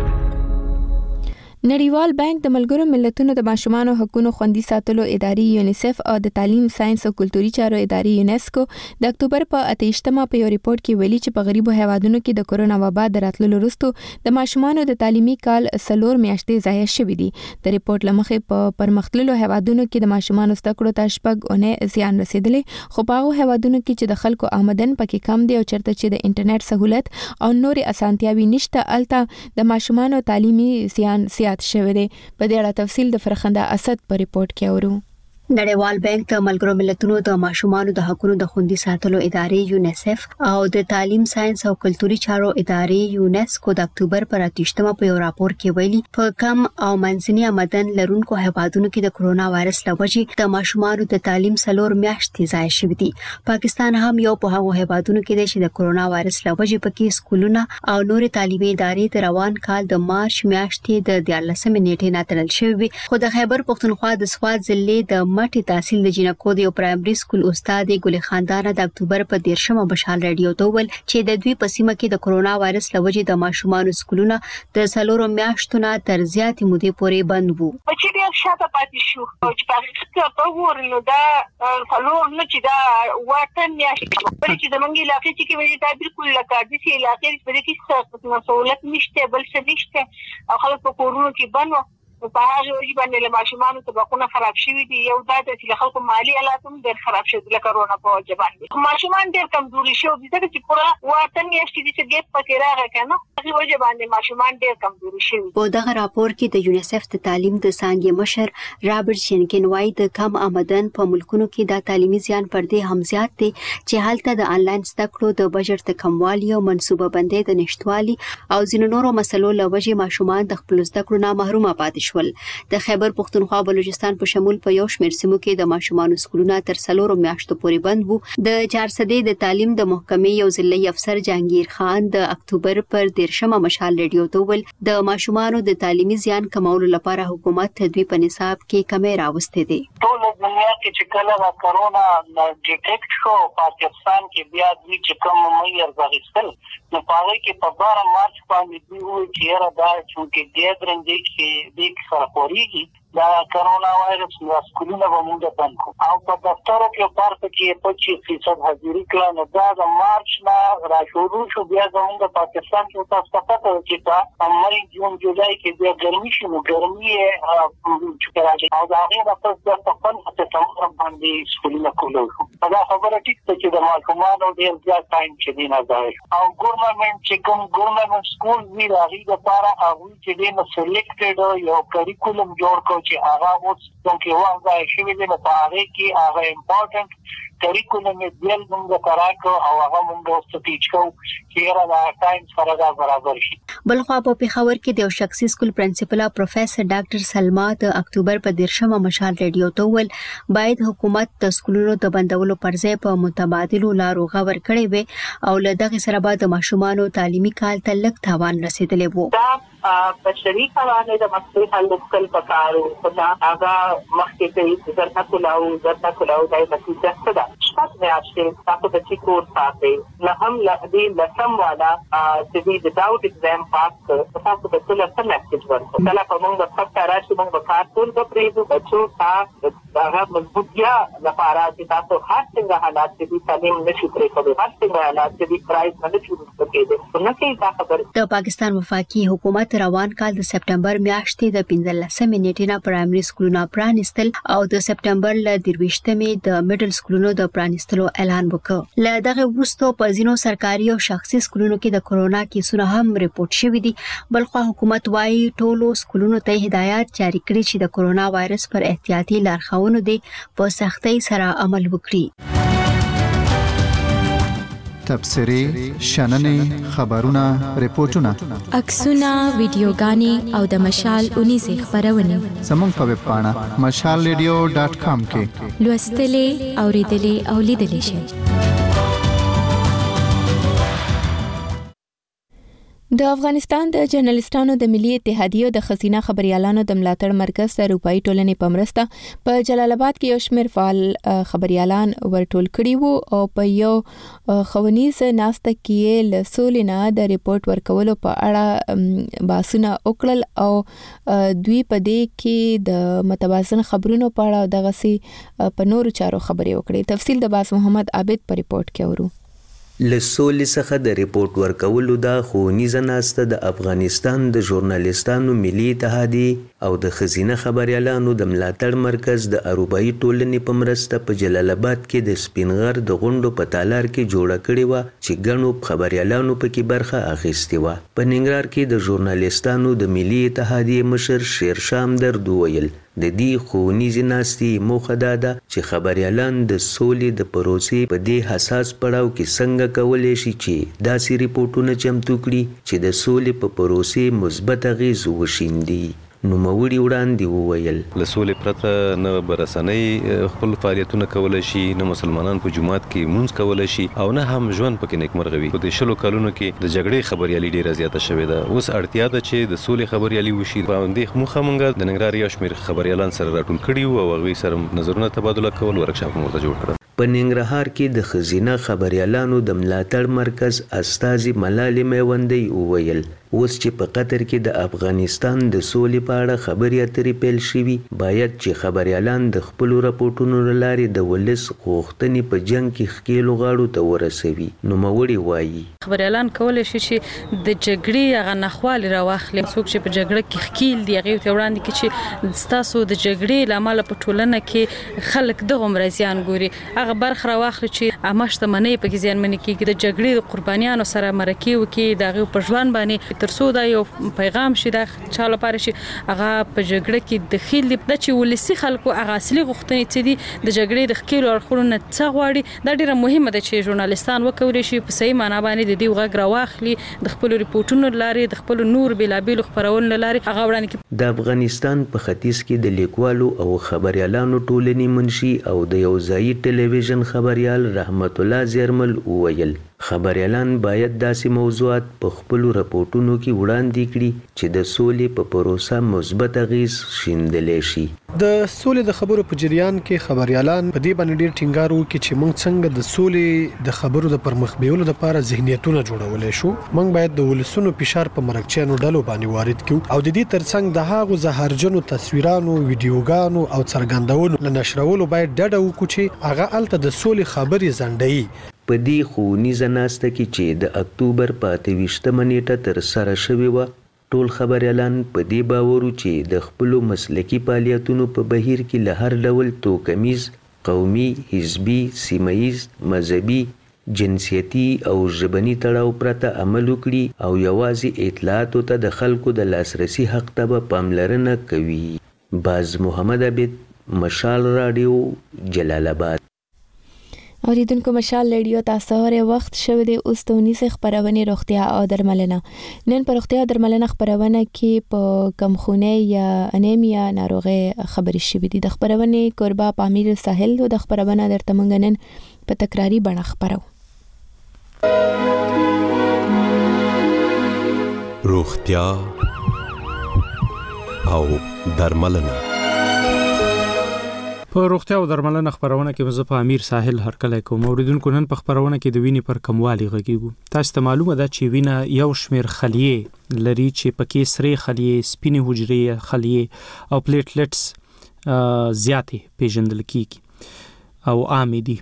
نړیوال بانک د ملګرو ملتونو د ماشومانو حقوقو خوندي ساتلو ادارې یونیسف او د تعلیم ساينس او کلتوري چارو ادارې یونسکو د اکتوبر په اتهشتمه په یو ریپورت کې ویلي چې په غریبو هیوادونو کې د کورونا وبا د راتللو وروسته د ماشومانو د تعلیمي کال سلور میاشتې ضایع شوې دي. د ریپورت لمخې په پرمختللو هیوادونو کې د ماشومانو زده کړو ته شپږ اونۍ زیان رسیدلې خو په هغو هیوادونو کې چې د خلکو آمدن پکې کم دی او چرته چې د انټرنیټ سہولت او نور اسانتیاوي نشته الته د ماشومانو تعلیمي زیان شوی دی. په دې اړه تفصیل د فرخنده اسد په ریپورت کې اورو. نړیوال بانک د ملګرو ملتونو د ماشومانو د حقوقو د خوندي ساتلو ادارې یونیسف او د تعلیم ساينس او کلتوري چارو ادارې یونسکو د اکتوبر پر اتهشتمه په یو راپور کې ویلي په کم او منځني آمدن لرونکو هیوادونو کې د کورونا وایرس لوجې د ماشومانو د تعلیم سلور میاشتې ضایع شوې دي. پاکستان هم یو په هغو هیوادونو کې دی چې د کورونا وایرس لوجې پکې سکولونه او نور تعلیمي ادارې د روان کال د مارچ میاشتې د دیارلسمې نیټې نه تړل شوې خو د خیبر پښتونخوا د سواد ضلع د مټي تحصیل د جنکو د پرایمري سکول استاد ګل خاندان د اکتوبر په دیرشمه بشال رادیو ته ول چې د دوی په سیمه کې د کورونا وایرس لوجې د ماشومانو سکولونه د سلورو میاشتو نه تر زیاتې مودې پورې بند وو. چې ډیر شاته پاتې شو چې په په ورنو دا سلور نه چې دا واټن میاشتې چې د منګي علاقې چې ویل دا بالکل لکه د سي علاقې په دې کې څه مسؤلیت نشته بل څه نشته او خلک په کورونو کې بند په هغه وجه باندې له ماشومانو طبقونه خراب شوي دي یو دا چې خلکو مالی حالات هم ډېر خراب شوي د کرونا په وجه باندې ماشومان ډېر کمزوري شوي دي چې پورا واټن میاشتې دي چې ګیپ پکې راغی کنه هغه وجه باندې ماشومان ډېر کمزوري شوي. په دغه راپور کې د یونیسف د تعلیم د څانګې مشر رابرټ شینکن وايي د کم آمدن په ملکونو کې د تعلیمي زیان پر دې هم زیات دي چې هلته د انلاین زده کړو د بجټ د کموالي او منصوبه بندۍ د نشټوالي او ځینو نورو مسلو له وجې ماشومان د خپل زده کړو نه محروم پاتې شول. د خیبر پښتونخوا بلوچستان په شمول په یو شمېر سیمو کې د ماشومانو سکولونه تر څلورو میاشتو پورې بند وو. د چارسدې د تعلیم د محکمې یو ضلعي افسر جهانگیر خان د اکتوبر پر دیرشمه مشال ریډیو ته ول د ماشومانو د تعلیمي زیان کمولو لپاره حکومت تدوی په نصاب کې کمی راوستې دي. ټول دنیا کې چې کله د کرونا ډیټیکټ شو پاکستان کې بیا د چې کوم مې ارزښتل نو پاره کې په بارہ مارچ باندې دوی چې را دا چې ګیدرنګ کې د ښه پوریږي دا کرونا وایرس د سکولونو په موږ بند کو او په دفترو کې پارت کې پچیس فیصد حاضري کړه نو دا د مارچ نه را شروع شو بیا زموږ پاکستان کې تاسو ته پته و چې په مې جون جولای کې بیا ګرمي شو نو ګرمي چې راځي او دا هغه د پس د خپل څه تمام باندې سکولونه کولو دا خبره ټیک ته چې د ماشومانو ډیر زیات ټایم چې دی نه ځای او ګورنمنت چې کوم ګورنمنت سکول وی راغی د لپاره هغه چې دی نو سلیکټډ یو کریکولم جوړ کو چې هغه اوس څنګه وایي چې ویل نه پاره کې هغه امپورټنت کریکولم یې موږ کراکو او هغه موږ اوس ټیچ کو چې را ټایم سره دا برابر شي. بلخوا په پیښور کې د یو شخصي سکول پرنسپل پروفیسور ډاکټر سلما د اکتوبر په دیرشمه مشال ریډیو ته ول باید حکومت د سکولونو د بندولو پر ځای په متبادلو لارو غور کړي وي او له دغه سره بعد د ماشومانو تعلیمي کال ته لږ تاوان رسیدلی وو. په شریکه باندې د مسلې حل وکړل پکارو دا هغه مخکې کې درته کولاو درته کولاو دای په څه ده شپږ میاشتې تاسو د چې کور ساتي نه هم لدې لسم والا چې دې د داوت ایگزام پاس کړ تاسو د ټول سم میسج ورکړه کله په موږ د فکر راشي موږ په کار ټول د پریزو بچو تاسو هغه مضبوطیا لپاره چې تاسو هر څنګه حالات دې تعلیم نشي پرې کولی هر څنګه حالات دې پرایز نه شي ورکړي نو کې دا خبر د پاکستان وفاقي حکومت روان کال د سپټمبر میاشتې د پنځلسمې نیټې نه پرایمري سکولونه پرانیستل او د سپټمبر ل درویشتمې د میډل سکولونو د پرانیستلو اعلان وکړ. له دغه وروسته په ځینو سرکاري او شخصي سکولونو کې د کورونا کیسونه هم ریپورت شوي دي. بلخو حکومت وايي ټولو سکولونو ته هدایت جاری کړي چې د کورونا وایرس پر احتیاطي لارښوونو دي په سختۍ سره عمل وکړي. تبصرې شننې خبرونه ریپورتونه عکسونه ویډیوګانې او د مشال اونیزه خبرونه زموږ په ویب پاڼه مشال ریډیو ډاټ کام کې لوستلې اوریدلې او لیدلې شئ. د افغانستان د جرنالستانو د ملي اتحادیې د خزینه خبريالانو د ملاتړ مرکز د اروپאי ټولنې په مرسته په جلال آباد کې یو شمېر فعال خبريالان ورټول کړي وو او په یو خونیز ناسته کې له سولینا د ریپورت ورکولو په اړه باسونه وکړل او دوی په دې کې د متوازن خبرونو په اړه دغه سي په نورو چارو خبرې وکړي. تفصیل د باز محمد عابد په ریپورت کې اورو. لسول څخه د ریپورت ورکولو دا خونیزه ناسته د افغانستان د ژورنالیستانو ملي اتحادیې او د خزینه خبريالانو د ملاتړ مرکز د اروپאי ټولنې په مرسته په جلال آباد کې د سپینغر د غونډو په تالار کې جوړه کړې و چې ګڼو خبريالانو پکې برخه اخیستې و. په ننګرهار کې د ژورنالیستانو د ملي اتحادیې مشر شیرشاه همدرد وویل د دې خونیزې ناستې موخه دا ده چې خبريالان د سولې د پروسې په دې حساس پړاو کې څنګه کولی شي چې داسې ریپورتونه چمتو کړي چې د سولې په پروسې مثبت اغیز وشیندي. نوموړي وړاندې وویل له سولې پرته نه برسنۍ خپل فعالیتونه کولای شي نه مسلمانان په جماعت کې مونږ کولای شي او نه هم ژوند پکې نیکمرغه وي. په دې شلو کلونو کې د جګړې خبريالي ډیره زیاته شوې ده. اوس اړتیا ده چې د سولې خبريالي وشي. په دې موخه مونږ د ننګرهار یو شمېر خبريالان سره راټول کړي وو او هغوی سره نظرونه تبادله کول ورکشاپ مو ته جوړ کړل. په ننګرهار کې د خزینه خبريالانو د ملاتړ مرکز استاذي ملالي میوندي وویل اوس چې په قطر کې د افغانستان د سولې په اړه خبرې اترې پیل شوي باید چې خبريالان د خپل راپورټونو لارې د ولس غوښتنې په جنگ کې ښکیلو غاړو ته ورسوي. نوموړي وایي خبريالان کولای شي چې د جګړې هغه نخوالې راواخلي. څوک چې په جګړه کې ښکیل دي هغه ته وړاندې کې چې ستاسو د جګړې لامل په ټولنه کې خلک دغه مرزيان ګوري هغه برخه راواخلي چې عامه شتمنۍ په کې زیانمنې کېږي د جګړې د قربانیانو سره مرکه وکړي دغه په ژوند باندې ترڅو دا یو پیغام شي د چا لپاره شي هغه په جګړه کې د خېل د چې ولسی خلکو هغه اصلي غوښتنې څه دي د جګړې د خېل ورخونو نه څه غواړي دا ډیره مهمه ده چې ژورنالیستان وکولای شي په صحیح معنا باندې د دې غږ راواخلي د خپل ریپورتونو لارې د خپل نور بلابل خبرونو لارې هغه وړاندې. د افغانستان په ختیځ کې د لیکوالو او خبريالانو ټولنې منشي او د یو ځایي ټلویزیون خبريال رحمت الله زیرمل وویل خبريالان باید داسې موضوعات په خپل راپورټونو کې وړاندې کړي چې د سولې په پروسه مثبت اغیز شیندلی شي. د سولې د خبرو په جریان کې خبريالان په دې باندې ډېر ټینګار وکړي چې موږ څنګه د سولې د خبرو د پرمخ بیولو لپاره ذهنیتونه جوړولای شو. موږ باید د ولسونو فشار په مرکچیانو ډلو باندې وارد کړو او د دې ترڅنګ د هغو زهرجنو تصویرانو، ویډیوګانو او څرګندونو له نشرولو باید ډډه وکړو چې هغه الته د سولې خبرې ځنډوي. په دې ښوونیزه ناسته کې چې د اکتوبر په اته ویشتمه نیټه ترسره شوې وه، ټول خبريالان په دې باور وو چې د خپلو مسلکي فعالیتونو په بهیر کې له هر ډول توکمیز، قومي، حزبي، سیمهیز، مذهبي، جنسیتي او ژبني تړاو پرته عمل وکړي او یوازې اطلاعاتو ته د خلکو د لاسرسي حق ته به پاملرنه کوي. باز محمد عبید، مشال رادیو، جلال آباد. اوریدونکو مشال رادیو تاسو هره وخت شوه د اوستونی سه خبرونه روغتیا او درملنه. نن پر روغتیا او درملنه خبرونه کې په کمخونه یا انیمیا ناروغي خبرې شوې دي. د خبرونه قربا پامیر ساحل او د خبرونه درته مونږ نن په تکراری بڼه خبرو. روغتیا او درملنه. په روغتیا او درملنه خبرونه کې مزه په امیر ساحل هرکلی کوم. اوریدونکو نن په خبرونه کې د وینې پر کموالي غږیږو. تاسو ته معلومه ده چې وینه یو شمیر خلیې لري چې پکې سرې خلیې، سپینې حجرې خلیې او پلیټلیټس زیاتې پیژندل کیږي او عامې دي.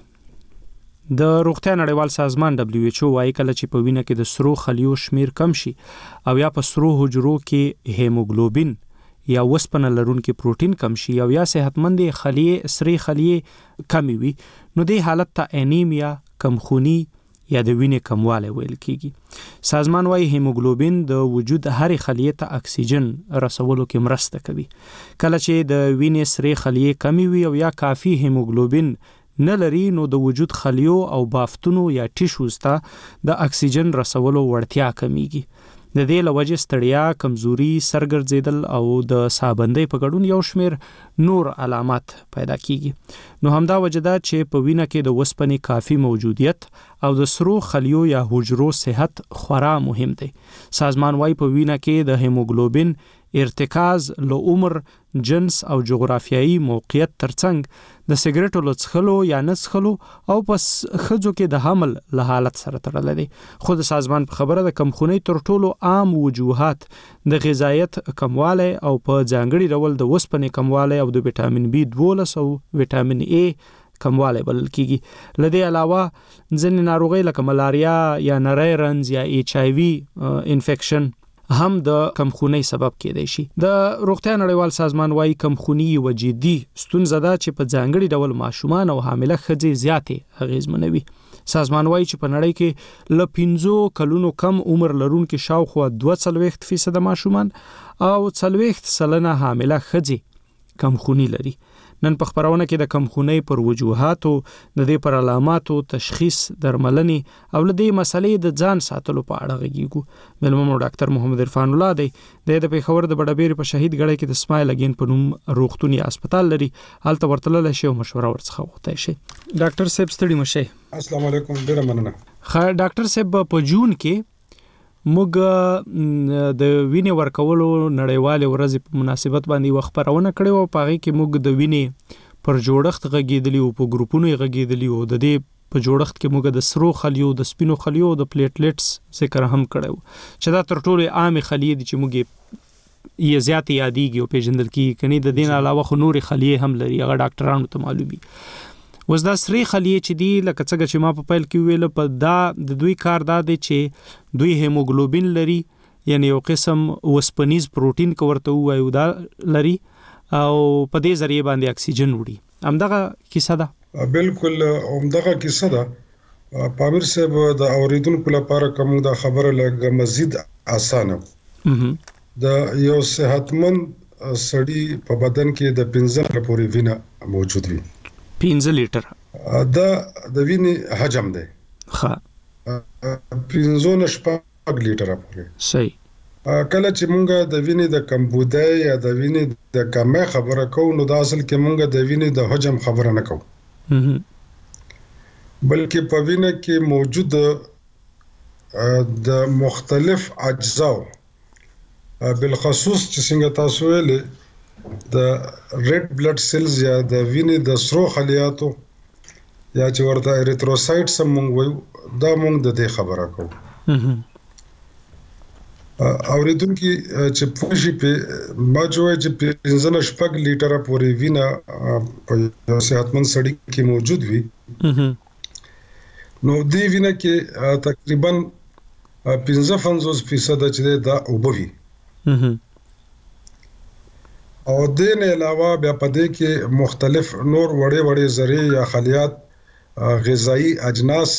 د روغتیا نړیوال سازمان دبليو ایچ او وايي کله چې په وینه کې د سرو خلیو شمیر کم شي او یا په سرو حجرو کې هیموګلوبین یا وسپنه لرونکي پروتین کم شي او یا صحتمند خلیې سری خلیې کمی وي، نو دې حالت ته انیمیا، کمخونی یا د وینې کموالی ویل کیږي. سازمان وايي هیموګلوبین د وجود هرې خلیې ته اکسیجن رسولو کې مرسته کوي. کله چې د وینې سری خلیې کمی وي او یا کافي هیموګلوبین نه لري، نو د وجود خلیو او بافتونو یا ټیشوز ته د اکسیجن رسولو وړتیا کمیږي. د دې لوجه ستړیا، کمزوري، سرګرځیدل او د سابندۍ په ګډون یو شمیر نور علامات پیدا کیږي. نو همدا وجه ده چې په وینه کې د وسپنې کافي موجودیت او د سرو خلیو یا حجرو صحت خورا مهم دی. سازمان وايي په وینه کې د هیموګلوبین ارتکاز له عمر، جنس او جغرافیایي موقعیت ترڅنګ د سیګریټو له څښلو یا نه څښلو او په ښځو کې د حمل له حالت سره تړلی دی. خو د سازمان په خبره د کمخونۍ تر ټولو عام وجوهات د غذایت کموالی او په ځانګړي ډول د وسپنې کموالی او د ویټامین بي دولس او ویټامین ای کموالی بلل کیږي. له دې علاوه ځینې ناروغۍ لکه ملاریا یا نری رنز یا ایچ آی وي انفیکشن هم د کمخونۍ سبب کېدای شي. د روغتیا نړیوال سازمان وايي کمخوني یو جدي ستونزه ده چې په ځانګړي ډول ماشومان او حامله ښځې زیاتې اغېزمنوي. سازمان وايي چې په نړۍ کې له پنځو کلونو کم عمر لرونکي شاوخوا دوه څلوېښت فیصده ماشومان او څلوېښت سلنه حامله ښځې کمخوني لري. نن په خبرونه کې د کمخونۍ پر وجوهاتو، د دې پر علاماتو، تشخیص، درملنې او له دې مسلې د ځان ساتلو په اړه غږیږو. مېلمه مو ډاکټر محمد عرفان الله دی. د پېښور د بډابېرې په شهید ګړی کې د اسماعیل اګین په نوم روغتون یا هسپتال لري. هلته ورتللی شي او مشوره ورڅخه وغوښتی شي. ډاکټر صاحب ستړي مه شئ. السلام علیکم، ډېره مننه. ښه ډاکټر صاحب، په جون کې موږ د وینې ورکولو نړیوالې ورځې په مناسبت باندې یوه خپرونه کړې وه. په هغې کې موږ د وینې پر جوړښت غږېدلي وو، په ګروپونو یې غږېدلي وو. د دې په جوړښت کې موږ د سرو خلیو، د سپینو خلیو، د پلیټلیټس ذکر هم کړی وو چې دا تر ټولو عامې خلیې دي چې موږ یې زیاتې یادېږي او پېژندل کېږي. که نه د دې نه علاوه خو نورې خلیې هم لري، هغه ډاکټرانو ته معلومي. اوس دا سرې خلیې چې دي، لکه څنګه چې ما په پیل کې ویل، په دا د دوی کار دا دی چې دوی هیموګلوبین لري، یعنی یو قسم وسپنیز پروتین که ورته ووایو دا لري او په دې ذریعې باندې اکسیجن وړي. همدغه کیسه ده؟ بالکل همدغه کیسه ده. پامیر صاحب، د اوریدونکو لپاره کوم دا خبره لږ مزید اسانه د یو صحتمند سړي په بدن کې د پنځه لیټره پورې وینه موجود وي. پنځه لیټره دا د وینې حجم دی. ښه، پنځه نه شپږ لیټره پورې. صحیح. کله چې مونږ د وینې د کمبودۍ یا د وینې د کمۍ خبره کوو، نو دا اصل کې مونږ د وینې د حجم خبره نه کوو، بلکې په وینه کې موجود د مختلف اجزاو بالخصوص چې څنګه تاسو ویلې د ریډ بلډ سیلز یا د وینې د سرو خلیاتو یا چې ورته ایریتروسایټس هم مونږ وایو دا مونږ د دې خبره کوو اوریدونکو چې پوښي په ماجوي چې پنځه نه شپږ لیټره پورې وینه په یو صحتمند سړی کې موجود وي نو دې وینه کې تقریبا پنځه پنځوس فیصد چې دا اوبوي او دې نه علاوه بیا په دې کې مختلف نور وړې وړې ذرې یا خلیات غذایی اجناس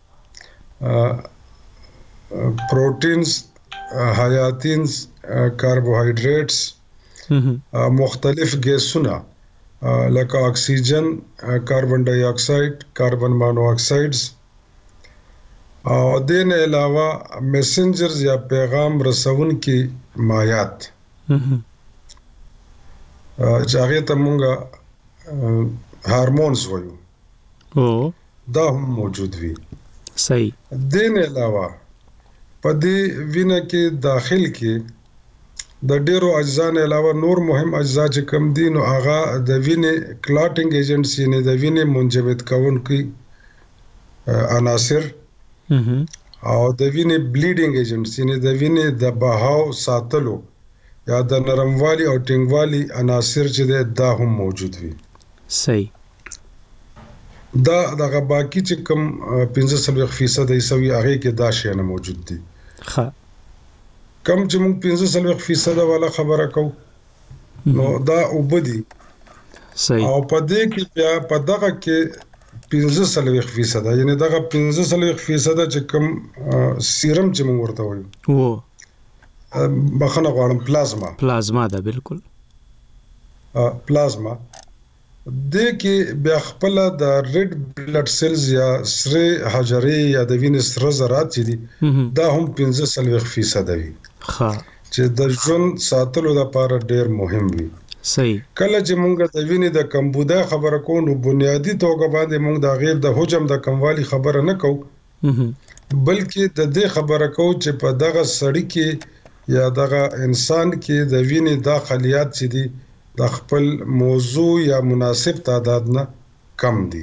پروتینز حیاتینز کاربوهایډریټس مختلف ګیسونه لکه اکسیجن کاربن ډای اکساید کاربن مونو اکسایډز او دې نه علاوه میسنجرز یا پیغام رسونکي مایعات چې هغه ته مونږه هارمونز وایو او دا هم موجود وي صحیح دې نه علاوه په دې وینه کې داخل کې د ډیرو اجزا نه علاوه نور مهم اجزا چې کم دي نو هغه د وینې کلاټینګ ایجنټس یعنی د وینې منجمد کوونکي عناصر او د وینې بلیډینګ ایجنټس یعنی د وینې د بهاو ساتلو یا د نرموالي او ټینګوالي عناصر چې دا هم موجود وي صحیح دا دغه باقی چې کم پنځه فیصد ایسوي هغه کې دا شی نه موجود دي ښه کم چې موږ پنځه فیصد والا خبره کو نو دا وبدي صحیح او په دې کې بیا په دغه کې پنځه فیصد یعنی دغه پنځه فیصد چې کم سیرم چې موږ ورته وایو وو بخنه غواړم پلازما پلازما ده بالکل پلازما د کې بیا خپل د ریډ بلډ سیلز یا سره حجرې یا د وینې سره ذرات دي دا هم پنځه فیصد وي ښه چې د ژوند ساتلو لپاره ډېر مهم وي صحیح کله چې موږ د وینې د کمبوده خبره کوو نو بنیادی توګه باندې موږ د غیر د حجم د کموالي خبره نه کوو بلکې د دې خبره کوو چې په دغه سړی کې یا دغه انسان کې د وینې د خلیات چې دي د خپل موضوع یا مناسب تعداد نه کم دي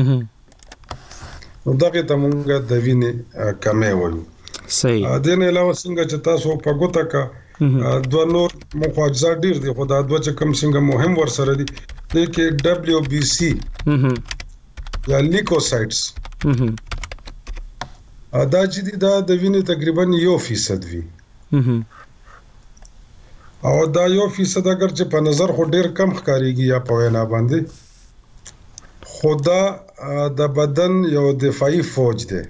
نو دغه ته موږ د وینې کمې وایو صحیح د نه علاوه څنګه چې تاسو په ګوته کا دوه نور مخاجزات ډیر دي خو دا دوه چې کم څنګه مهم ورسره دي د کې دبليو بي سي یا لیکوسایټس دا چې دا د وینې تقریبا یو فیصد وي او دا یو فیصد اگر چې په نظر خو ډیر کم ښکاریږي یا په وینا باندې خدا د بدن یو دفاعي فوج دی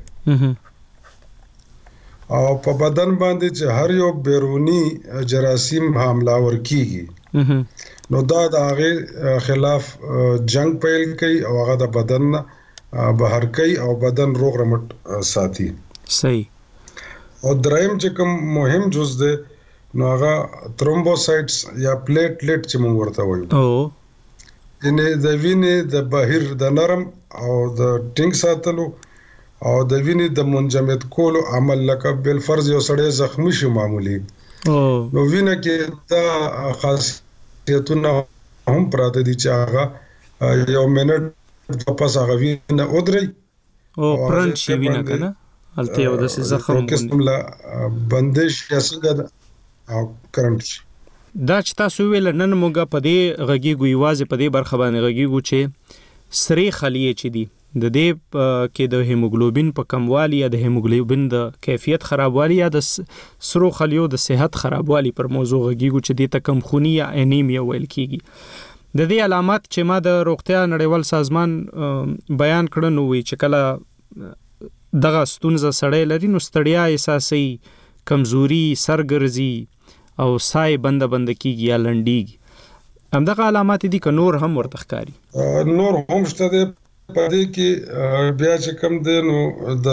او په بدن باندې چې هر یو بیرونی جراثیم حمله ورکیږي نو دا د هغه خلاف جنگ پیل کوي او هغه د بدن بهر کوي او بدن روغ رمټ ساتي صحیح او دریم چې کوم مهم جز دی نو هغه ترومبوسایټس یا پلیټلیټ چې موږ ورته وایو او یعنی د وینې د بهیر د نرم او د ټینګ ساتلو او د وینې د منجمد کولو عمل لکه بل فرض یو سړی زخمی شي معمولی نو وینه کې دا خاصیتونه هم پراته دي چې هغه یو منټ پس هغه وینه ودري او پرنټ شي وینه کنه الته یو د زخم لا بندش یا څنګه او کرنټ دا چې تاسو ویل نن موږ په دې غږیږو یوازې په دې برخه باندې غږیږو چې سری خلیه چې دي د دې کې د هیموګلوبین په کموالي یا د هیموګلوبین د کیفیت خرابوالي یا د سرو خلیو د صحت خرابوالي پر موضوع غږیږو چې د تکمخونی یا انیمیا ویل کیږي د دې علامات چې ما د روغتیا نړیوال سازمان بیان کړنو وی چې کله دغه ستونزه سړی لري نو ستړیا احساسي کمزوري سرګرځي او سای بند بند کیږي یا لنډیږي همدغه علامات دي که نور هم ورته ښکاري نور هم شته دي په دې کې بیا چې کم دی نو د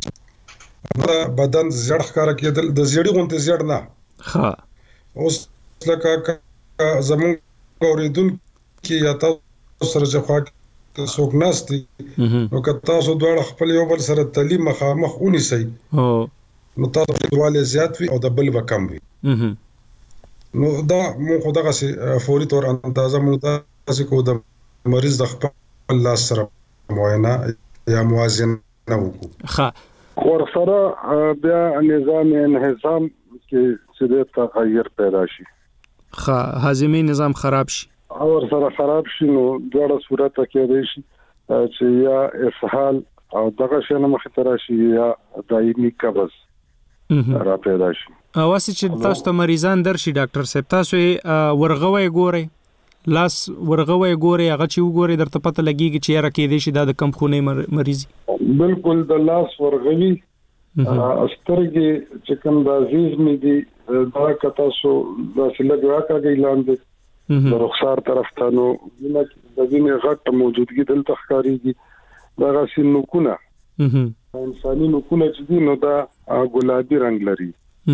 بدن زړ ښکارا کېدل د زړی غونته زړ نه ها اوس لکه زمون اوریدونکو یا تاسو سره چې خوا څوک ناستي نو که تاسو دواړه خپل یو بل سره تعلیم مخامخ ونیسئ نو تاسو په دواله زیات وي او د بل وکم وي نو دا مو خدغه سي فوري تور اندازه مو تاسو کو د مریض د خپل لاس سره معاینه یا موازنه وکړو ښه ور سره بیا نظام انهضام کې څه د تغیر پیدا شي ښه هاضمي نظام خراب شي او ور سره خراب شي نو دغه صورت کې دی شي چې یا اسهال او دغه شنه مخ ته راشي یا دایمي قبض را پیدا شي او واسه چې تاسو ته مریضان درشي ډاکټر صاحب تاسو ورغوي ګوري لاس ورغوي ګوري هغه چې وګوري درته پته لګيږي چې را کې دي شي د کم خونې مریضي بالکل د لاس ورغوي استرګي چې کوم د عزیز می دي دا کتا سو د سلګ راکاږي لاندې د رخسار طرف ته نو د وینې غټ موجودګي دلته ښکاریږي دا غسي نوکونه انساني نوکونه چې دي نو دا ګلابي رنگ لري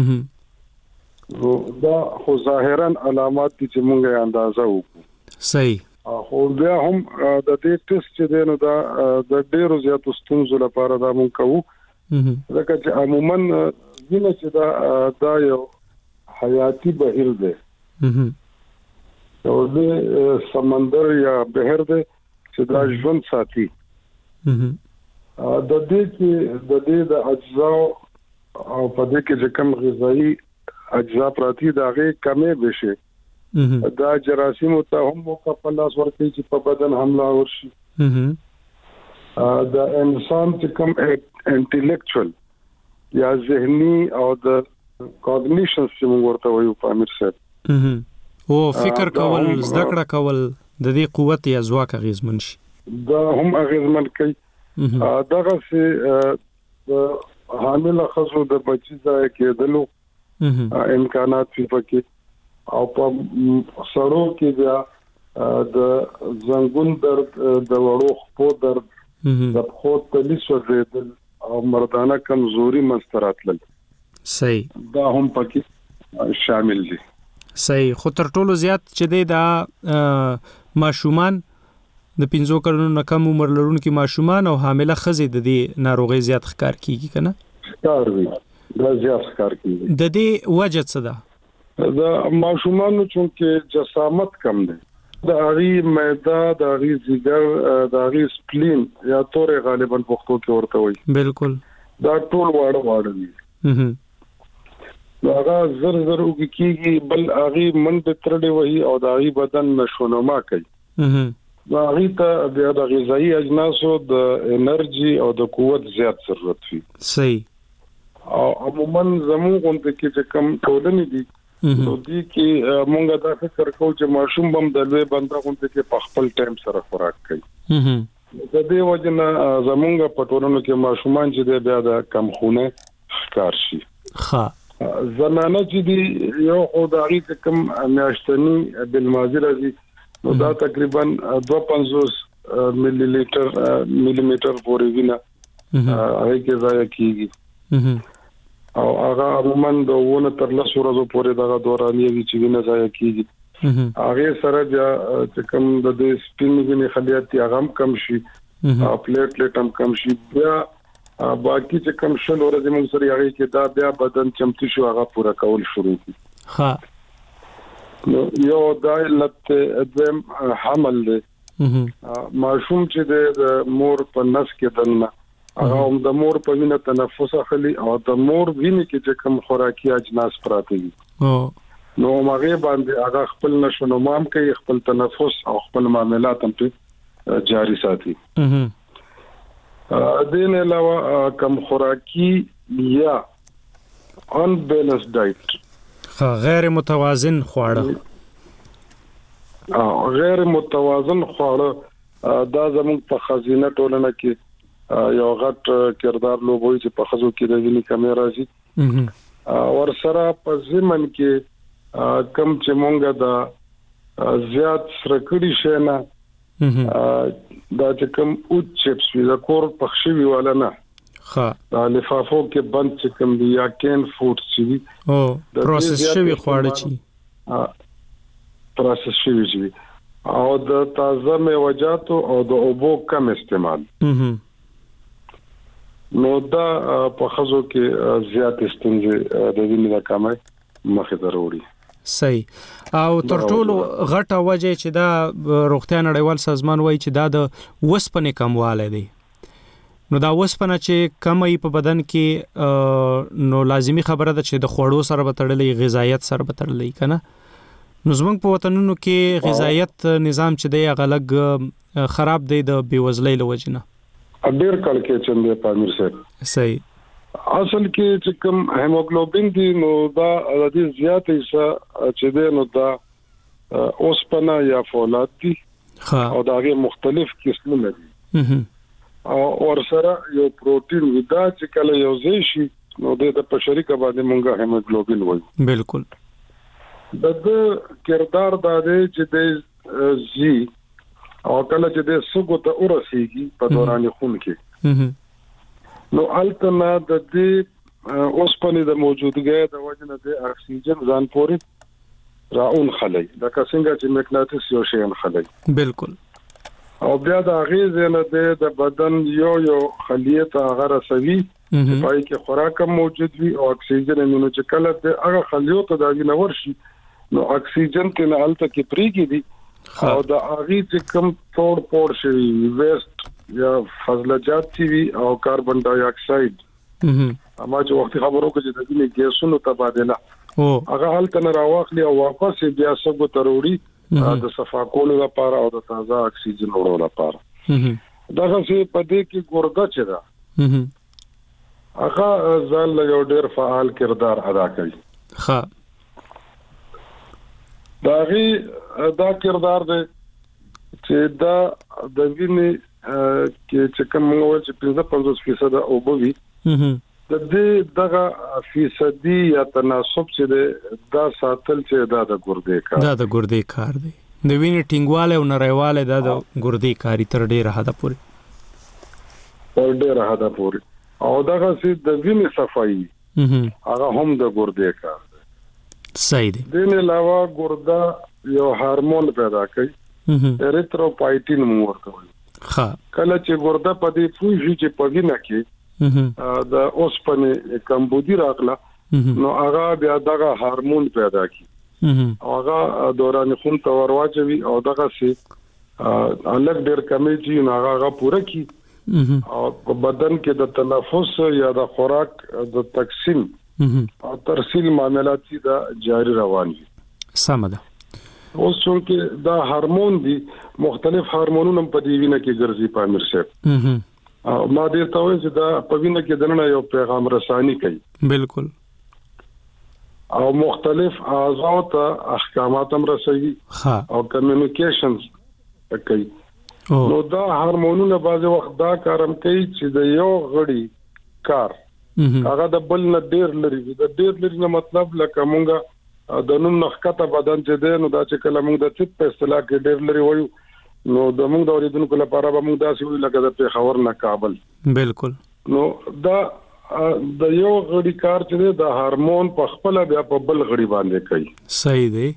نو دا خو ظاهرا علامات دي چې مونږه اندازه وکړو صحیح خو بیا هم د دې ټیسټ چې دی نو دا د ډیرو زیاتو ستونزو لپاره دا مونږ کوو ځکه چې عموما وینه چې دا دا یو حیاتي بهیر دی او د سمندر یا بهر دی چې دا ژوند ساتي د دې کې د دې د اجزا او په دې کې چې کوم غذایی اجزا پراتی دا غي کمې بشي دا جراثیم ته هم په لاس ورکړي چې په بدن حمله ورشي دا انسان چې کوم انټلیکچوال یا ذهني او د کوګنیشن چې موږ ورته وایو په امیر صاحب او فکر کول زده کړه کول د دې قوت یا ځواک اغیزمن شي دا هم اغیزمن کوي دغه سي حامل خزو د بچی ځای کېدلو امکانات په او په سړو کې بیا د زنګون درد د وړو خپو درد د خو تلیس وزیدل او مردانه کمزوري مستراتل صحیح دا هم پکې شامل دي صحیح خو تر ټولو زیات چې دی دا ماشومان د پنځو کلونو نه کم عمر لرونکو ماشومان او حامله ښځې د دې ناروغي زیات ښکار کیږي کنه ښکار وي دا زیات ښکار کیږي د دې وجه څه ده د ماشومانو چې جسامت کم دی د اغي معده د اغي ځګر د اغي سپلین یا تورې غالبا پښتو کې ورته وایي بالکل دا ټول واړه واړه دي دا هغه زر زر وګیږي بل اغي من به ترډي وایي او د اغي بدن نشونما کوي دا اغي ته د غذایی اجناس او د انرژي او د قوت زیات ضرورت وي صحیح او عموما زموږ غونډه کې چې کم ټولنې دي نو دي کې مونږ دا فکر کوو چې ماشوم بم د لوی بنده غونډه کې په خپل ټایم سره خوراک کوي د دې وجنه زموږ په ټولنو کې ماشومان چې بیا د کم خونه ښکار شي ښه زنانه چې دي یو خدایي کم میاشتنی بل مازی راځي نو دا تقریبا دوه پنځوس ملي لیټر ملي میټر پورې وینه هغه کې ځای کیږي او هغه عموما د ونه تر لس ورځې پورې دا دوراني وی چې وینه ځای کیږي هغه سره چې کوم د دې سپین وینې خلیات هغه کم شي او پلیټلیټ هم کم شي بیا باقي چې کوم شل ورځې موږ سره هغه کې دا بیا بدن چمتي شو هغه پورا کول شروع کی ها نو یو دایلت دم حمل دی ماشوم چې د مور په نس کې دنه هغه هم د مور په وینه تنفس اخلي او د مور وینه کې چې کوم خوراکي اجناس پراته دي نو هغه باندې هغه خپل نشو نومام کوي خپل تنفس او خپل معاملات هم په جاری ساتي دین علاوه کوم خوراکي یا ان بیلنس ډایټ غیر متوازن خواړه او غیر متوازن خواړه دا زموږ په خزینه ټولنه کې یو غټ کردار لوبوي چې په خزو کې د وینې کمی راځي ور سره په زمن کې کم چې مونږه دا زیات سرکړی شنه دا چې کم او چپس وی دا کور پخشي ویواله نه ها دا لفافو کې بند چې کوم دی یا کین فود چې وي او پروسس شوی خواړه چی ها پروسس شوی چی او د تازه میوجات او د اوبو کم استعمال نو دا په خزو کې زیات ستونزې د وینې د کمای مخې ته وروړي. صحیح. او تر ټولو غټه وجه چې دا روغتیا نړیوال سازمان وایي چې دا د وسپنې کموالی دی. نو دا وسپنه چې کمه په بدن کې نو لازمی خبره ده چې د خوړو سره به تړلې، غذایت سره به تړلې کنه. نو زمونږ په وطنونو کې غذایت نظام چې دی هغه لږ خراب دی د بیوزلۍ له وجې نه. ډېر کال کې چندې پامیر صاحب. صحیح. اصل کې چې کوم هیموګلوبین دی نو دا د دې زیات حصہ چې دی نو دا اوسپنه یا فولاد دي. او دا غي مختلف قسمونه دي. او ور سره یو پروتین ودا چې کله یو ځای شي نو د په شریکه باندې مونږه هیموګلوبین وایي. بالکل. د کردار د دې چې د زی او کله چې د سګو ته ورسیږي په دوران خون کې نو التنا د دې اوسپنې د موجودګۍ د وجه نه د اکسیجن ځان پورې راون خلای د څنګه چې مقناطیس یو شی خلای. بالکل. او بیا د غیزه نه د بدن یو یو خلیه ته هغه رسوي چې پای کې خوراک موجود وي او اکسیجن نو چې کله د هغه خلیو ته د وینور شي نو اکسیجن ته نه الته کې پریږي دي او د هغه چې کوم ټوړ پور شي ویست یا فضلجات وي او کاربن ډای اکساید اما چې وخت خبرو کې د دې ګیسونو تبادله او هغه الته نه راوخلي او واپس بیا سګو تروړي د صفا کولو لپاره او د تازه اکسیجن وړلو لپاره. دا څه په دې کې ګورګه چې دا هغه ځل یو ډېر فعال کردار ادا کوي. ها دا غي دا کردار دی چې دا د وینې کې چې کوم وایي چې پنځه پنځوس فیصد او بوي د دې دغه فیصدي یا تناسب چې دا ساتل چې دا د ګردې کار دا د ګردې کار دی. د وینې ټینګواله او نریواله دا د ګردې کاری تر ډیره حد پورې تر ډیره حد پورې او دغه چې د وینې صفایي هغه هم د ګردې کار. صحیح دی. دین علاوه ګرده یو هورمون پیدا کوي اریتروپایټین مو ورته وایي. ها کله چې ګرده په دې پوجي چې په وینه کې د اوسپنې کمبودي راغله نو هغه بیا دغه هورمون پیدا کوي او هغه دوران خون ته ورواچوي او دغه سي الګ ډېر کمی چې نو هغه پوره کی او په بدن کې د تنفس یا د خوراک د تقسیم او ترسیل معاملات چې دا جاری روان دي. سم ده. اوس چې دا هورمون دي مختلف هورمونونه په دې وینه کې ګرځي پامیر صاحب. او ما دې ته وایي چې دا په وینه کې دنه یو پیغام رسانی کوي. بالکل. او مختلف اعضاء ته احکامات هم رسوي او کمیونیکیشنز کوي. نو دا هورمونونه بعض وخت دا کارم کوي چې د یو غړي کار هغه د بل نه ډیر لري. د ډیر لري نه مطلب لکه مونږه د نوم نخکته بدن چې دی نو دا چې کله مونږ د طب په اصطلاح کې ډیر لري وایو نو د مونږ د اوریدونکو لپاره به مونږ داسې وایو لکه د پیښور نه کابل. بالکل. نو دا د یو غړي کار چې دی د هورمون په خپل بیا په بل غړي باندې کوي. صحیح دی.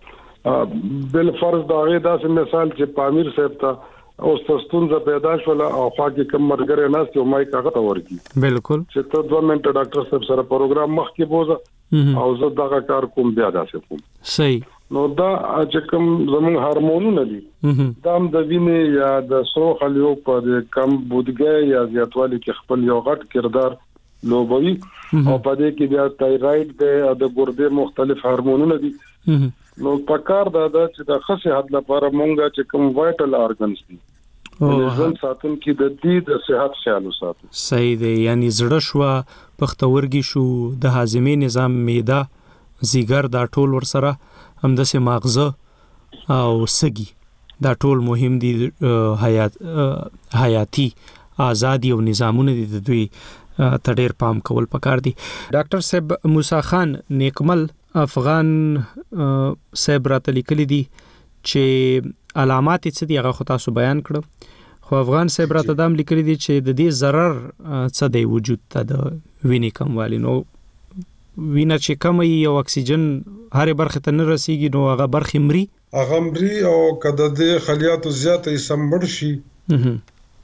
بل فرض دا غي داسې مثال چې پامیر صاحب ته اوس تاسو پیدا شول او خو کې کوم مرګره ناس ته مای کاغه تا ورکی. بالکل. چې ته دوه منټه ډاکټر صاحب سره پروګرام مخ کې بوزه او زه دا کار کوم بیا داسې کوم. صحیح. نو دا چې کوم زمون هورمونونه دي دا هم د وینې یا د سرو خلیو په کم بودګۍ یا زیاتوالي کې خپل یو غټ کردار لوبوي او په دې کې بیا تایراید دی او د ګردې مختلف هورمونونه دي. نو پکار دا چې د خاصه حد لپاره مونږه چې کوم وایټل ارګنز دي ځن ساتون کې د دې د صحت خیال وساتو. صحیح دی. یعنی زړه شو پختورګي شو د هاضمې نظام معده زیګر دا ټول ور سره هم د سه ماغزه او سګي دا ټول مهم دي. حیات حیاتي ازادي او نظامونه دي د دوی ته ډېر پام کول پکار دي. ډاکټر صاحب موسی خان نیکمل افغان صاحب راته لیکلي دي چې علامات څه دي هغه خو تاسو بیان کړو خو افغان صاحب راته دام لیکلي دي چې د دې ضرر څه دی وجود ته د وینې کموالی. نو وینه چې کم وي او اکسیجن هر برخه ته نه رسیږي نو هغه برخه مري هغه مري او کده د خلیاتو زیاتې سمبړ شي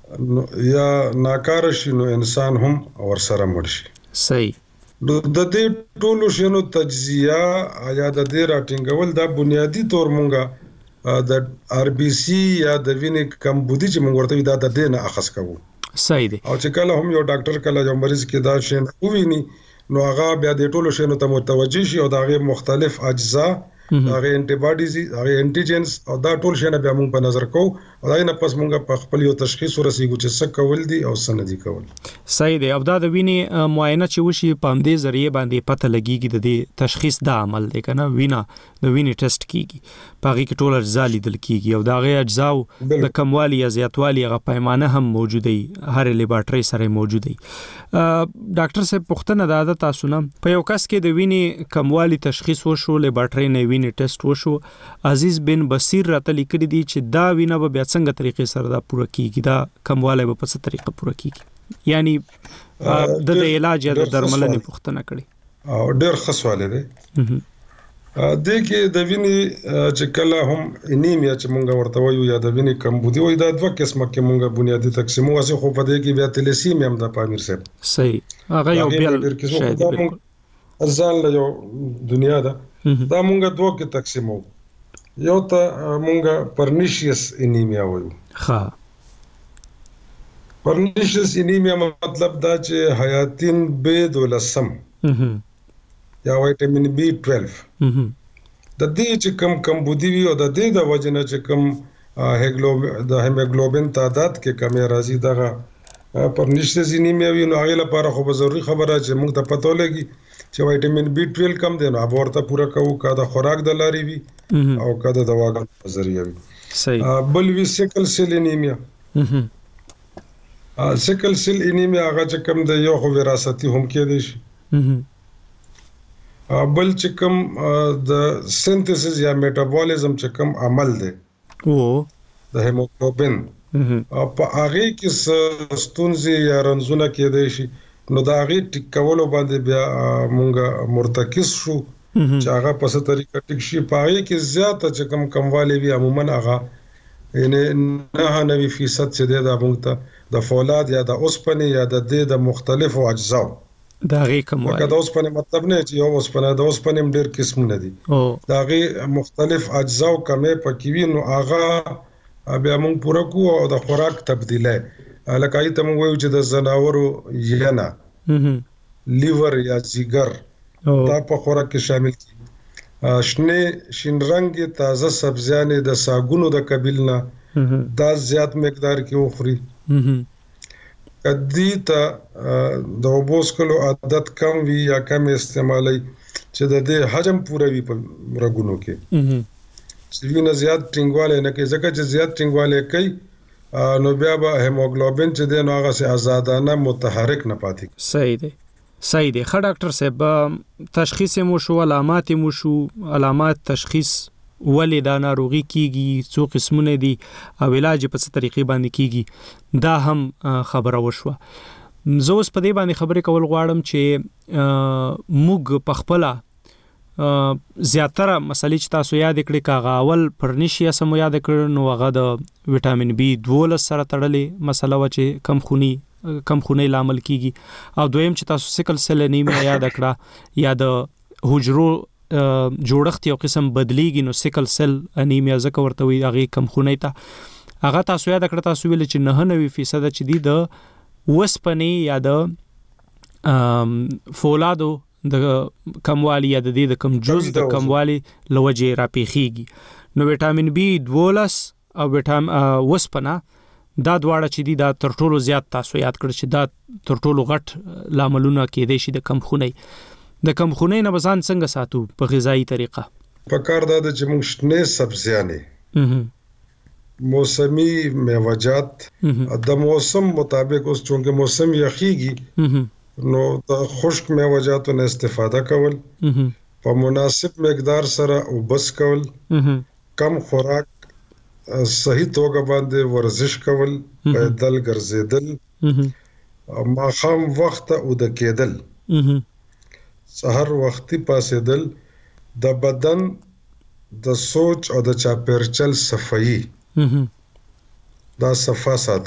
یا ناکاره شي نو انسان هم ورسره مړ شي. صحیح. د دې ټولو شنو تجزیه یا د دې راټینګول دا بنیادی تور مونږه د آر بي سي یا د وینې کمبودي چې مونږ ورته دا د دې نه اخص کوو. صحیح دی. او چې کله هم یو ډاکټر کله یو مریض کې دا شین وویني نو هغه بیا د ټولو شنو ته متوجي شي او دا غي مختلف اجزا دا غي انټي باډیز دا غي انټيجنز او دا ټول شنه بیا موږ په نظر کوو او دا نه پس موږ په خپل یو تشخیص ورسېږو چې څه کول دي او څه نه دي کول. صحیح دی. او دا د وینې معاینه چې وشي په همدې ذریعہ باندې پته لګیږي د دې تشخیص دا عمل دی کنه وینا د وینې ټیسټ کیږي په هغه کې ټول اجزا لیدل کیږي او دا غي اجزا د کموالي یا زیاتوالي غو پیمانه هم موجوده وي هر لیبارټري سره موجوده وي. ډاکټر صاحب پوښتنه دا ده تاسو نه په یو کس کې د وینې کموالي تشخیص وشو لیبارټري نه وینې ټیسټ وشو عزیز بن بصیر راته لیکلي دي چې دا وینه به بیا څنګه طریقې سره دا پوره کیږي دا کمواله به په څه طریقه پوره کیږي یعنی د علاج یا د درملنې پوښتنه کړي او ډېر ښه سوال دی. د کې د وینې چې کله هم انیمیا چې مونږ ورته وایو یا د وینې کمبودي وایي دا دوه قسمه کې مونږ بنیادی تقسیم واسه خو په دې کې بیا تلسیمیا هم د پامیر صاحب. صحیح. هغه یو بیل شاید بالکل ځان له یو دنیا ده دا مونږ دوه کې تقسیمو. یو ته مونږ پرنیشیس انیمیا وایو. ها. پرنیشیس انیمیا مطلب دا چې حیاتین بی دولسم یا ویټامین بی بانه د دې چې کم کمبودي وي او د دې د وجنه چې کم هیموګلوبین د هیموګلوبین تعداد کې کمی راځي دغه پرنیشیس انیمیا وي نو هغه لپاره خو به ضروري خبره چې موږ ته پته ولګي چې ویټامین بی بانه کم دی نو هغه ورته پوره کوو کا د خوراک د لاري وي او کا د دواګانو په ذریعہ وي. صحیح. بل وی سیکل سیل انیمیا. سیکل سیل انیمیا هغه چې کم د یو خو وراثتي هم کې دي شي بل چې کوم د سنتھسس یا میټابولیزم چې کوم عمل دی او د هیموګلوبین په هغه کې ستونزې یا رنځونه کېدای شي نو دا هغه ټیکولو باندې بیا مونږه مرتکز شو چې هغه په څه طریقه ټیک شي په هغه کې زیاته چې کوم کموالی وي عموما هغه یعنی نه نوي فیصد چې دی دا مونږ ته د فولاد یا د اوسپنې یا د دې د مختلفو اجزاو دا غي کومه دا د اوسپنې مطلب نه چې یو اوسپنه د اوسپنې ډېر قسمونه دي دا غي مختلف اجزا او کمې پکې وي نو هغه بیا موږ پوره کوو او د خوراک تبدیله لکه ایته موږ وایو چې د زناورو ینا لیور یا جگر دا په خوراک کې شامل دي. شنه شین رنگ تازه سبزیانې د ساګونو د قبیلنا دا زیات مقدار کې وخوري. کدی ته د وبوسکلو عادت کم وی یا کم استعمالي چې د دې حجم پوره وي په رګونو کې چې وینه زیات ټینګواله نه کوي ځکه چې زیات ټینګواله کوي نو بیا به هیموګلوبین چې د نو هغه سه آزادانه متحرک نه پاتې. صحیح دی. صحیح دی. خا ډاکټر صاحب تشخیص مو شو علامات مو شو علامات تشخیص ولې دا ناروغي کیږي څو قسمونه دي او علاج په څه طریقې باندې کیږي دا هم خبره وشوه. زه اوس په دې باندې خبرې کول غواړم چې موږ په خپل زیاتره مسلې چې تاسو یاد کړئ کاغه اول پرنیشیا سم یاد کړئ نو هغه د وټامین بی دوه سره تړلې مسله و چې کم خونی کم خونی لامل کیږي او دویم چې تاسو سیکل سیل انیمیا یاد کړه یا د حجرو جوړښت یو قسم بدلیږي نو سیکل سیل انیمیا زکه ورته وي هغه کم خونی ته هغه تاسو یاد کړه تاسو ویل چې نه نه فیصد چې دی د وسپنې یا د فولادو د کموالی یا د دې د کم جز د کموالی لوجه را پیخيږي نو وټامین بی دوه او وټام وسپنه دا دواړه چې دي دا تر ټولو زیات تاسو یاد کړئ چې دا تر ټولو غټ لاملونه کېدای شي د کم خونی د کم خونی نه بزان څنګه ساتو په غذایی طریقه په کار دا چې موږ شنه سبزیانې موسمی میوه‌جات د موسم مطابق اوس چونکه موسم یخیږي نو د خشک میوه‌جاتو نه استفاده کول په مناسب مقدار سره او بس کول کم خوراک صحیح توګه باندې ورزش کول پیدل ګرځیدل ماخام وخت او د کېدل سحر وختي پاسېدل د بدن د سوچ او د چاپیرچل صفائی دا صفا ساتل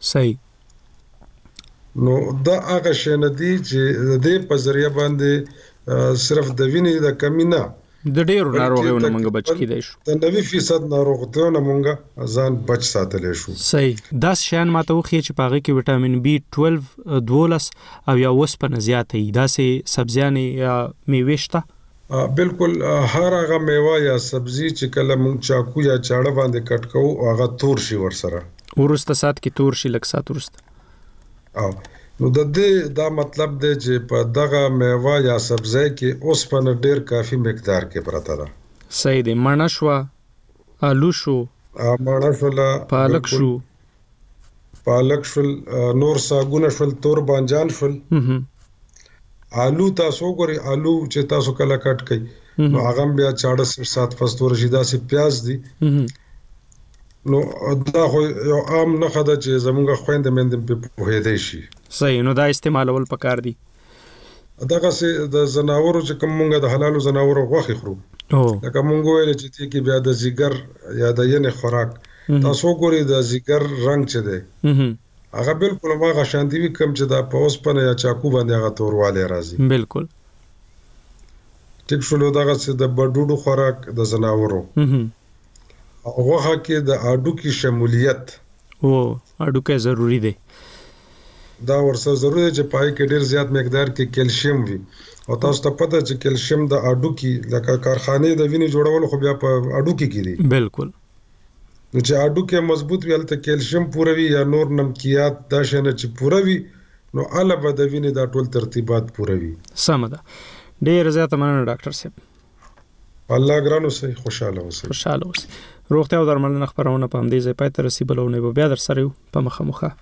صحیح. نو دا هغه شی نه دی چې د دې په ذریعہ باندې صرف د وینې د کمی نه د ډېرو ناروغیو نه موږ بچ کیدای شو. د نوي فیصد ناروغیو نه موږ ځان بچ ساتلی شو. صحیح. دا شیان ماته وخی چې پاغه کې وټامین بي دوولس دولس او یا اوسپنه زیاته ای داسې سبزیانې یا میوې شته؟ بالکل هر هغه میوه یا سبزی چې کله موږ چاکو یا چاړه باندې کټ کوو هغه تور شي ورسره ورسته سات کې تور شي لکه سات ورسته. او نو د دې دا مطلب دی چې په دغه میوه یا سبزی کې اوسپنه ډیر کافي مقدار کې پراته ده. صحیح دی. مڼه شو، آلو شو، مڼه شو، پالک شو پالک شو، نور ساګونه شو، تور بانجان شو. آلو تاسو ګوري، آلو چې تاسو کله کټ کړئ نو هغه بیا چاړه سات فستور شي. دا سي پیاز دي. نو دا خو یو عام نه خده چې زمونږ خويندې مند په پوهېدې شي. صحیح. نو دا استعمالول پکار دي. دغه سي د زناورو چې کوم مونږ د حلالو زناورو غوښه خورو، لکه مونږ ویل چې تی کې بیا د زیګر یا د ینې خوراک تاسو ګوري د زیګر رنگ چي دی هغه بالکل هغه شانتي وي کوم چې د پوسپنه یا چاکو باندې هغه تورواله راځي. بالکل ټیک شلو. دغه سي د بډوډو خوراک د زناورو هغه کې د اډو کې شمولیت او اډو کې ضروری دی. دا ورسره ضروري دی چې پای کې ډیر زیات مقدار کې کیلشیم وي او تاسو ته پته چې کیلشیم د اډو کې لکه کارخانه د وینې جوړول خو بیا په اډو کې کیږي. بالکل. نو چې اډو کې مضبوط وي هلته کیلشیم پوره وي یا نور نمکیات دا شنه چې پوره وي نو علاوه د وینې د ټول ترتیبات پوره وي. سم ده. ډیر زیات مننه ډاکټر صاحب. الله ګرانو سي خوشاله اوسئ. خوشاله اوسئ. روغتیا او درملنه خبرونه په همدې ځای پای ته رسیدلونه به بیا در سره یو په مخه مخه.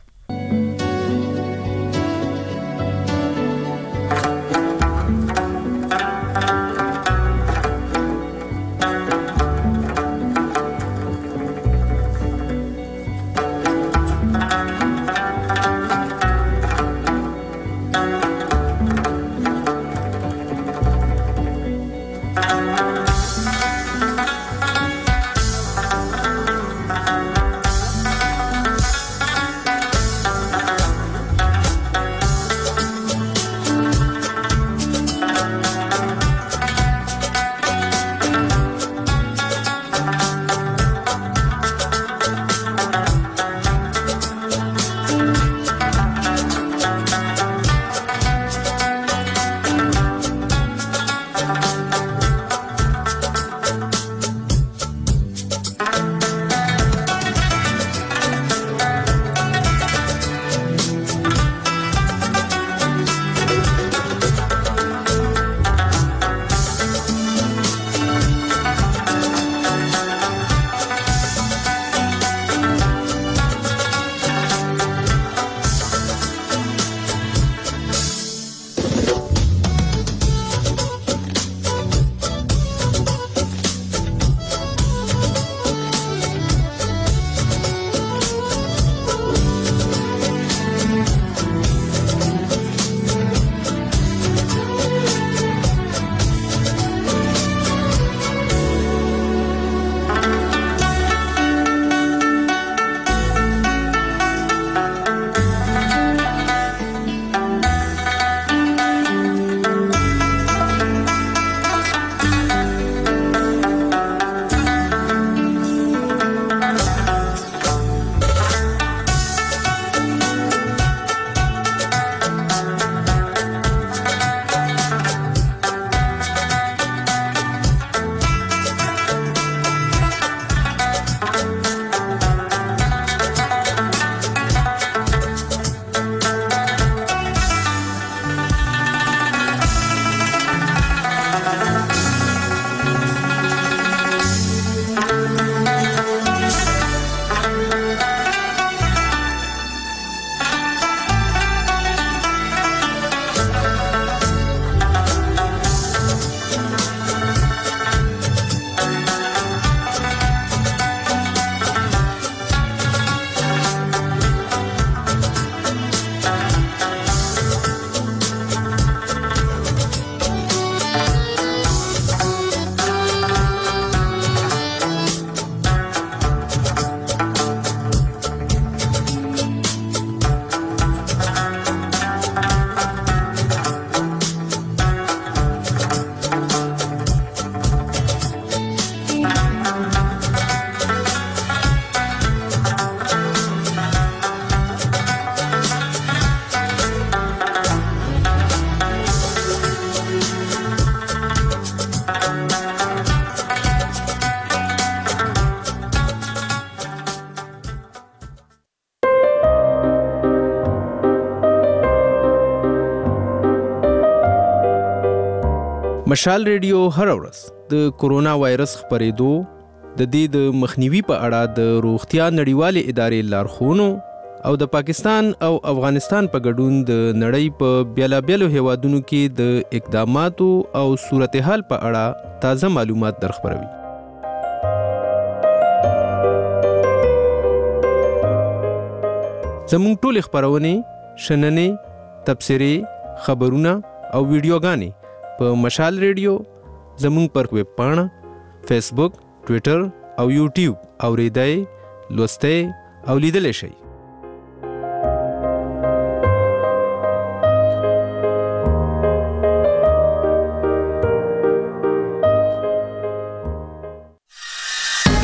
مشال ریډیو هر ورځ د کورونا وایرس خپرېدو د دې د مخنیوي په اړه د روغتیا نړیوالې ادارې لارښوونو او د پاکستان او افغانستان په ګډون د نړۍ په بیلابیلو هیوادونو کې د اقداماتو او صورتحال په اړه تازه معلومات درخبروي. زموږ ټول خبرونه، شننې، تبصرې، خبرونه او ویډیوګانې په مشال ریډیو، زموږ پر ویب پاڼه، فیسبوک، ټویټر او یوټیوب اوریدای، لوستای او لیدلای شئ.